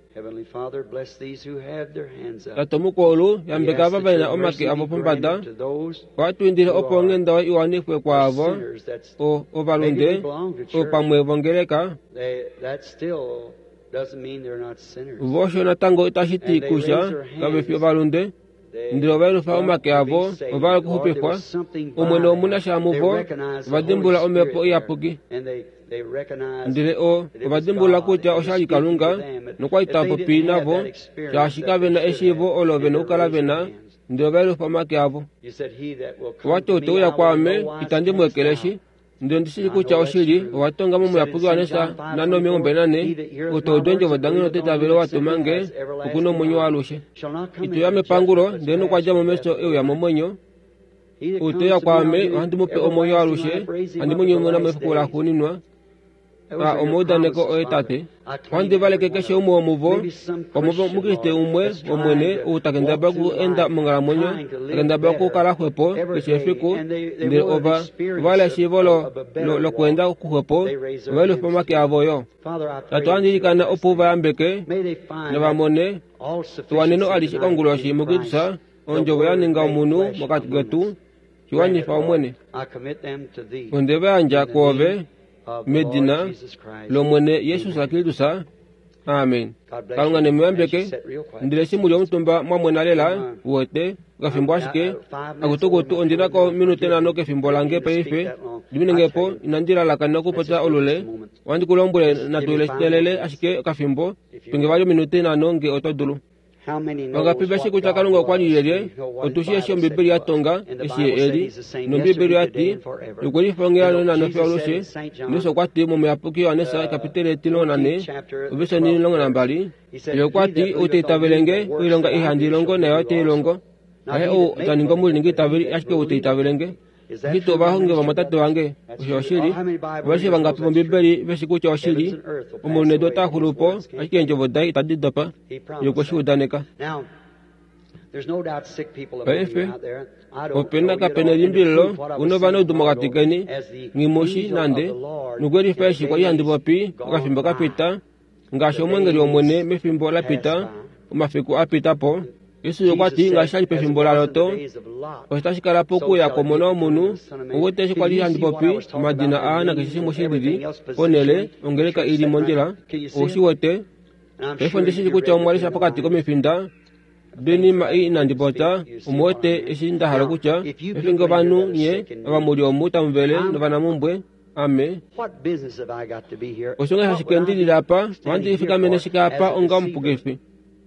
tatomukolu yambeka babaina omake abo pombada watu indile opo ngenda iwanifwe kwavo ovalunde opamwe vongeleka vosho natango itashiti kusha kabefi ovalunde ndilo valufa omake avo ovala kuhupifwa umwene omuna shamuvo vadimbula omepo iyapuki ndile o vadimbula kucha oshali Kalunga nokwaitapo pinavo shashikavena eshivo olovena ukalavena ndilo valufa omake avo watoto uya kwame itandimwekeleshi ndilo ndishili kucha oshili watonga mumu yapuki wanesa nano miombe nane utodonjo vodangino tetavelo watumange ukuno mwenyo walushe ituya mepangulo ndeno kwaja momeso ewe ya momwenyo utoya kwame handimupe omwenyo walushe handimunyo mwana mefukula kuninwa a omodaneko oetate wandi valeke keshe umwe omuvo omuvo mukriste umwe omwene utakenda baku enda mongala mwenyo takenda baku kala hwepo keshe fiku ndile ova vale shivolo lo kwenda kuhwepo vale fomake avoyo tatu andilikana opu vayambeke ne vamone tuwaneno alishi konguloshi mukitusa onjovo yaninga omunu mokati getu chiwanyifa omwene onde vayanja kwove medina lomwene Yesu sakristusa amen Kalunga nemuyambeke ndile shimuli omutumba mwamwena lela wote kafimbo ashike akutukutu ondina ko minute nano kafimbo lange paife diminengepo inandira lakana kupata olule wandi kulombule na tuile telele ashike kafimbo pingevalo minute nano nge otodulu wangapi basi kuchakalunga kwa yeye otushie shio mbibiri ya tonga eshie eli no mbibiri ati yukuri fongera na no fioloshe niso kwati mu yapuki anesa kapitele tilo nane ubisa ni longa nambali yokwati utitavelenge uilonga ihandi longo na yote longo ahe o taningo muli ningi taveli ashike utitavelenge hito bahonge bamatatu wange ushiri basi bangapi mu mbibiri basi kucha oshiri umune dota hurupo ashike njovo dai tadidapa yokoshi udaneka Efe, openda kapene limbilo, uno vano dumogatikeni, ngimoshi nande, nugweri feshi kwa yandi bopi, kafimbo kapita, ngasho mwengeri omwene mefimbo la pita, umafiku apita po, yesu yokwati ngashali pefimbo la loto, ostashikala poku ya komono munu, uweteshi kwa yandi bopi, madina aana kishisi moshididi, onele, ongeleka ili mondila, oshiwote, efo ndishiji kucha omwalisha pakati komefinda, deni mai nandipota umote eshinda harakucha efingo banu nye abamuri omuta mvele nabana mumbwe ame osonga hashikendi lapa wandi ifika meneshika hapa onga mpugefi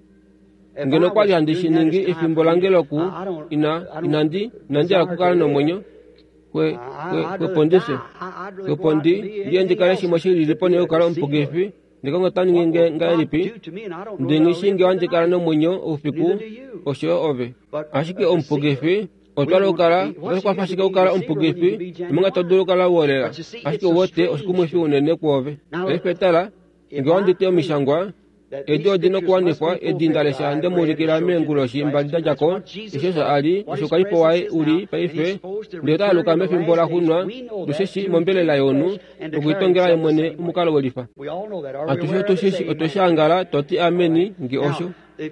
ngeno kwali handishiningi ifimbolange ku ina inandi nandi akukala no monyo kwe kwe kwe pondese kwe pondi yendi kaleshi moshiri lipone ukala mpugefi ndikongo tani nge ngalipi ndingishinge wanje kala no munyo ufiku osho ove ashike ompugefi otwala ukala kwa fashika ukala ompugefi munga todulu kala wolela ashike wote oshikumwefi unene kwove efetala ngwandi teo mishangwa edio dino kuanifwa edindalesha nde murikira menguloshi mbalida jako ishosa ali ishokalipo wae uli paife ndeta aluka mefimbola hunwa dusheshi mombele la yonu ukuitongela yemwene umukalo wolifa atusho tusheshi otoshangala toti ameni ngi osho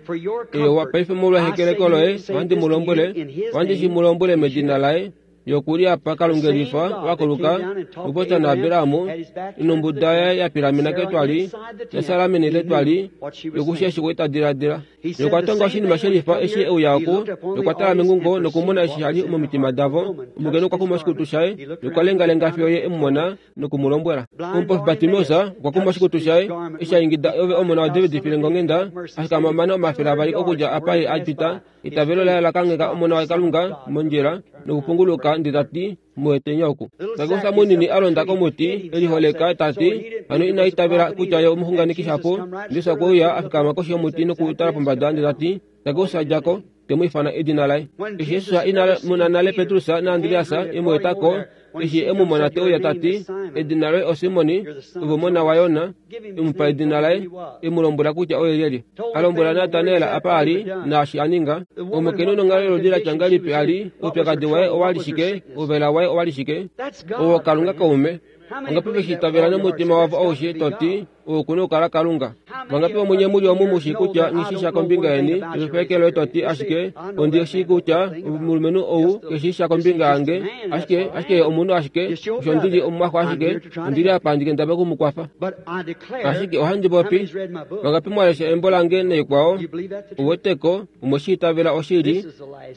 ewa paife mulwa hekele koloe wandi mulombole wandi shi mulombole medina lae yokuri apa kalungelifa wakoluka upota na biramu inumbudaya ya piramina ketwali ya salamini letwali yokushia shikweta dira dira yokwatonga shini masherifa eshi eu yako yokwatala mengungo nokumona ishihali umomitima davo umugenu kwa kumashikutushae yokwalenga lenga fioye emumona nokumulombwela umpofi batimosa kwa kumashikutushae isha ingida ove omona wa David filengo ngenda ashika mamana omafira bali okuja apai ajpita itabelo la lakangeka omona wa kalunga monjera nokupunguluka nditati mwete nyoku nagosa munini alonda komuti eliholeka tati anu ina itabira kuchaya umuhungani kishapo ndisa kuya afika makoshi omuti nokutala pombada nditati nagosa jako temuifana edinalai ishi yesusa ina munanale Petrusa na Andriasa imwetako ishi emumona teo ya tati edinalai osimoni uvumona wayona imupa edinalai imulombula kucha oyeyeli alombula Natanela apali na ashi aninga umukenu nongalelo dila changalipi ali upyakadi wae owalishike uvela wae owalishike uwo kalunga kaume wangapi shitabela no mutima wavo oshi toti ukuno kala kalunga wangapi mwenye muli wa mumu shikucha nishisha kombinga eni ifekelo toti ashike ondi shikucha mulmenu ou kishisha kombinga ange ashike ashike omuno ashike shondili omwako ashike ndili apandike ndabe kumukwafa ashike ohandi bopi wangapi mwalesha embolange ne kwao uweteko umushitabela oshiri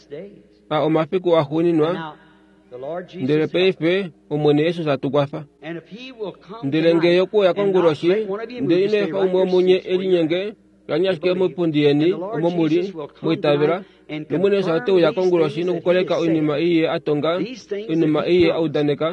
a omafiku ahuninwa ndele peife umwene Yesu satukwafa ndele yoku ya konguroshi ndele inefa umwe munye elinyenge kanyashike mupundieni umumuli mwitabira numwene satu ya konguroshi nukukoleka unima iye atonga unima iye audaneka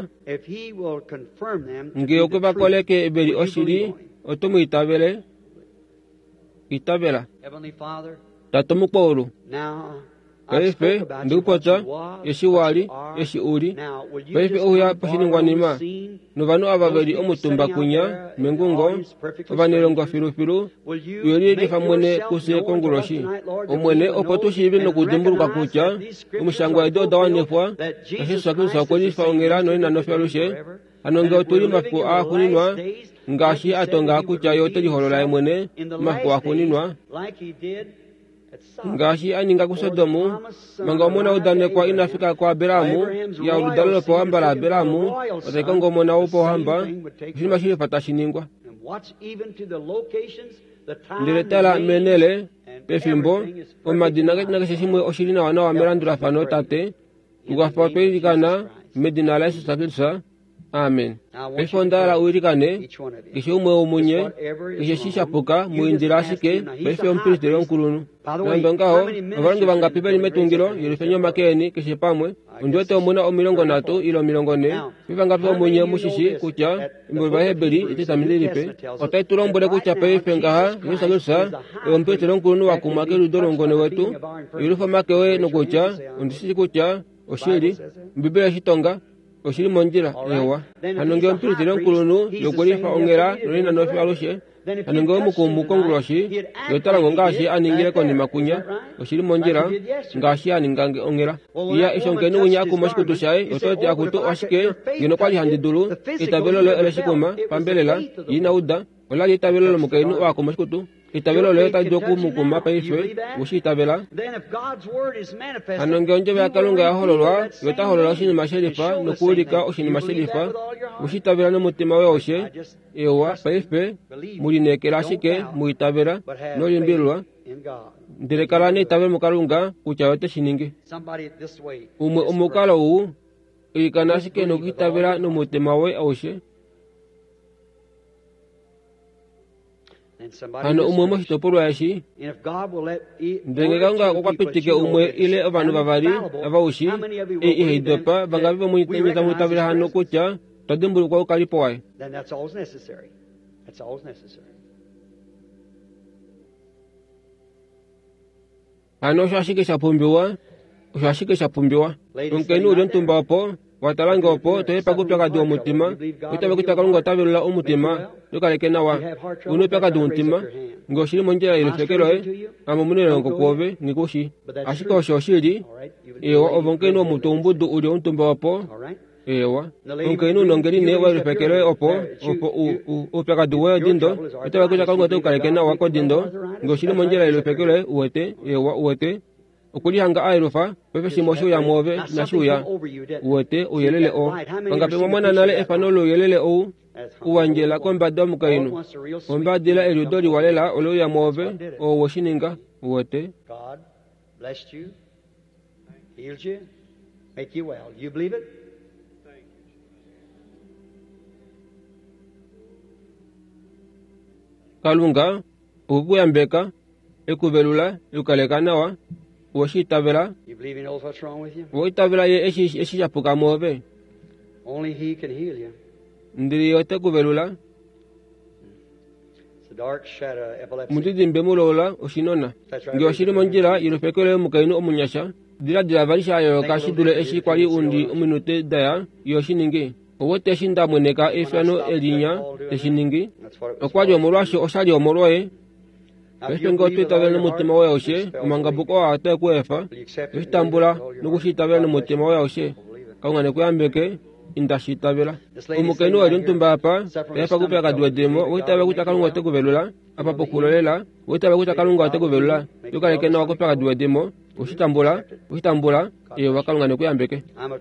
nge yoku bakoleke ebeli oshiri otumu itabele itabela tatumu kporo Paife ndupota yeshi wali yeshi uri paife oya pashiningwanima nuvanu ababeli omutumba kunya mengungo vanilongo filufilu yori difa mwene kuse konguloshi omwene opotushibi nokudimburuka kucha umushangwa edo dawanefwa ashiswa kinsa kwelifa ongera no ina nofyalushe anonge otuli mafu akuninwa ngashi atonga kucha yote liholola emwene mafu akuninwa ngashi aninga kusodomu manga omona udane kwa inafika kwa Abiramu ya udalo po hamba Abiramu otekongo mona upo hamba shima shiri fatashiningwa ndiretala menele pefimbo omadina ketina kesishimwe oshirina wana wa merandura fano tate ugafa peirikana medina la Yesu Kristo. Amen. Pefondala uirikane kishe umwe umunye kishe shishapuka muindira shike pefe ompiristero nkulunu nandongaho abarangi bangapi bali metungiro yirifenyo makeni kishe pamwe undote omuna omilongo natu ilo milongo ne bibangapi omunye mushishi kucha imbo Heberi ititamiliripe otaitulombole kucha pefe ngaha Yesu Kristo ompiristero nkulunu wakumake ludolongone wetu yirifa makewe nokucha undisi kucha oshiri Biblia shitonga oshiri monjira ewa anonge ompiristero nkulunu yokwelifa ongera nolina nofi alushe anonge omukumbuko nguloshi yotalango ngashi aningile koni makunya oshiri monjira ngashi aningange ongera iya ishonkeni unya akuma shikutu shaye ototi akutu washike ngeno kwali handidulu itabelolo eleshikuma pambelela yina uda olali itabelolo mukainu wakuma shikutu itabelo le ta joku mukuma paife ushi itabela anonge onje ya kalunga ya hololwa yota hololwa shini masherifa nokulika oshini masherifa ushi itabela no mutima we oshe ewa paife mulinekela shike muitabela no limbilwa ndirekala ne itabela mukalunga kucha yote shiningi umwe umukala u ikana shike no kitabela no mutima we oshe hano umwe moshitopolwa yashi ndengekanga okwapitike umwe ile abantu babari abawushi ihidopa bangabi bamunyita mutabira hano kucha tadimbulu kwa ukalipo wae hano shashike shapumbiwa shashike shapumbiwa unkeni uri ntumba opo watalanga opo toyepa kupya kadi omutima utabe kutaka lunga tabelula omutima tukaleke nawa unupe kadi omutima ngoshiri monjera ilifekero e amo munene ngokobe nikushi ashika oshoshiri ewa obonkeni omuntu umbudu uli ontumba opo ewa onkeni unongeri ne wa ilifekero opo opo upe kadi we dindo utabe kutaka lunga tukaleke nawa ko dindo ngoshiri monjera ilifekero e uwete ewa uwete ukuli hanga airufa pepe shimoshu ya move na shuya uwete uyelele o bangape momona nale efanolo uyelele o uwanjela komba domu kainu omba dila eludori walela olo ya move o washininga uwete God blessed you, healed you, make you well. You believe it? Kalunga ukuyambeka ekubelula ukalekanawa Washi tabela. You believe he knows what's wrong with you? Wo tabela ye eshi eshi yapuka move. Only he can heal you. Ndiri yote kubelula. It's a dark shadow epilepsy. Mutidi mbemulola oshinona. Ngi oshiri monjira irufekele mukainu omunyasha. Dira dira varisha yo kashi dule eshi kwali undi uminute daya yoshiningi. Owote shinda mweneka efano elinya eshiningi. Okwaje omolwashi oshali omolwae. Pespengo tuitabela n'umutima wawe oshe umangabuko waate kwefa istambula nukushitabela n'umutima wawe oshe kaungane kuyambeke indashitabela umukeni wali ntumba apa efa kupya kadwe demo witabe kutaka lunga tekubelula apa pokulolela witabe kutaka lunga tekubelula yukaleke na wakupya kadwe demo ushitambula ushitambula iyo wakalungane kuyambeke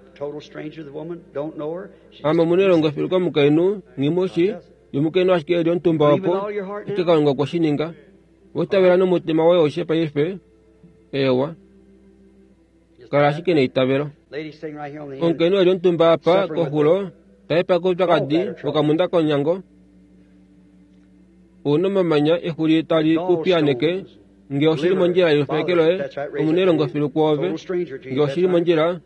ama munelo ngofilko mukenu ngimoshi yumukeni washike dio ntumba wapo ikakalunga kwa shininga Utabela no mutima wawe oshe pa ife ewa karashike ne itabelo onkeni wali ntumba apa kohulo taipa kupya kadi ukamunda konyango uno mamanya ehuri tali kupyaneke nge oshiri monjira yofekelo e omunero ngofilu kwove nge oshiri monjira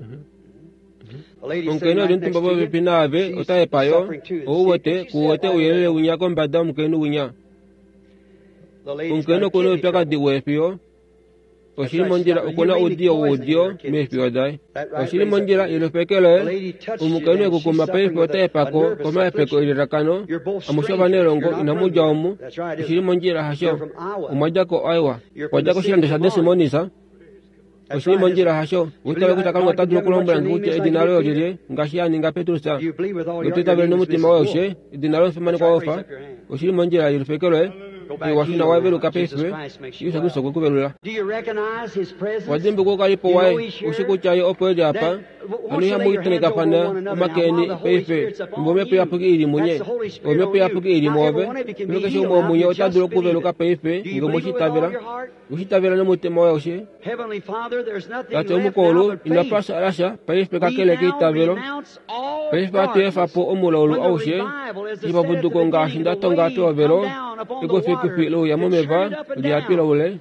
onkeni wali ntumba wawe pinaave otaipayo uwete kuwete uyelele unyako mbada mkeni unya unkeno kono peka diwefio oshiri monjira ukona udio udio mefio dai oshiri monjira ilofekele umukeno kukuma pefio tepako koma epeko ilirakano amushoba nerongo inamuja omu oshiri monjira hasho umajako aiwa wajako shira ndesha desimonisa oshiri monjira hasho utawe kutakalunga tatu nokulombra nguche edinaro yodire ngashiani nga petrusa utetabele n'umutima woshe edinaro femani kwa ofa oshiri monjira ilofekele Washina waibelu kapeswe yusa gusa kukubelula. Wajimbe kwa kalipo wae usiku chayo opo edi hapa anu ya mu tene kapana makeni pepe mbome pe apuki iri munye ome pe apuki iri mobe lo ke shomo munye ota duro ku velo ka pepe ngomo shitavera ushitavera no mutema wa oshe ate mu kolo ina pasa rasha pepe ka kele ki tavero pepe ate fa po omulolo oshe iba budu ko ngashinda tonga to vero ego fe kupi lo ya momeva dia pilo ole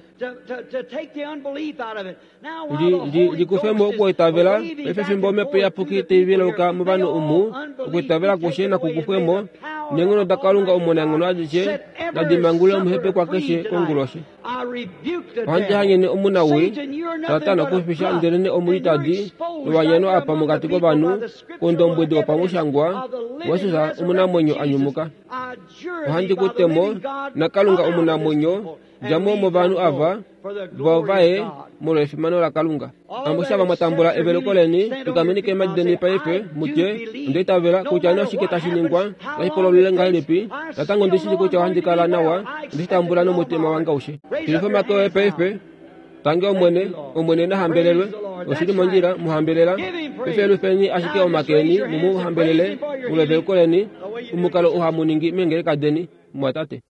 di di di ku fe mo ko itavela pepe fimbo me pe apuki te velo ka mubano umu ku itavela ko shena ku ku fe mo nengono dakalunga umona ngono aje na di mangula mu hepe kwa keshe konguloshi wanje hanye omuna we tata na ku fisha ndere ne omurita di wanyano apa mugati ko banu kondombo do pamushangwa wasuza umuna monyo anyumuka wanje kutemo nakalunga umuna monyo jamo mo banu ava bovae molo fimano la kalunga amusha matambula evelokoleni tukamini ke madeni pepe muje ndeta vera ko jana shiketa shiningwa la ipolo lenga lepi tatango ndisi ko chawandi kala nawa nditambula no mutema wanga ushe tilifoma ko pepe tange omwene omwene na hambelelwe osidi monjira muhambelela pefelu feni ashike omakeni mumu hambelele ulevekoleni umukalo uhamuningi mengere kadeni mwatate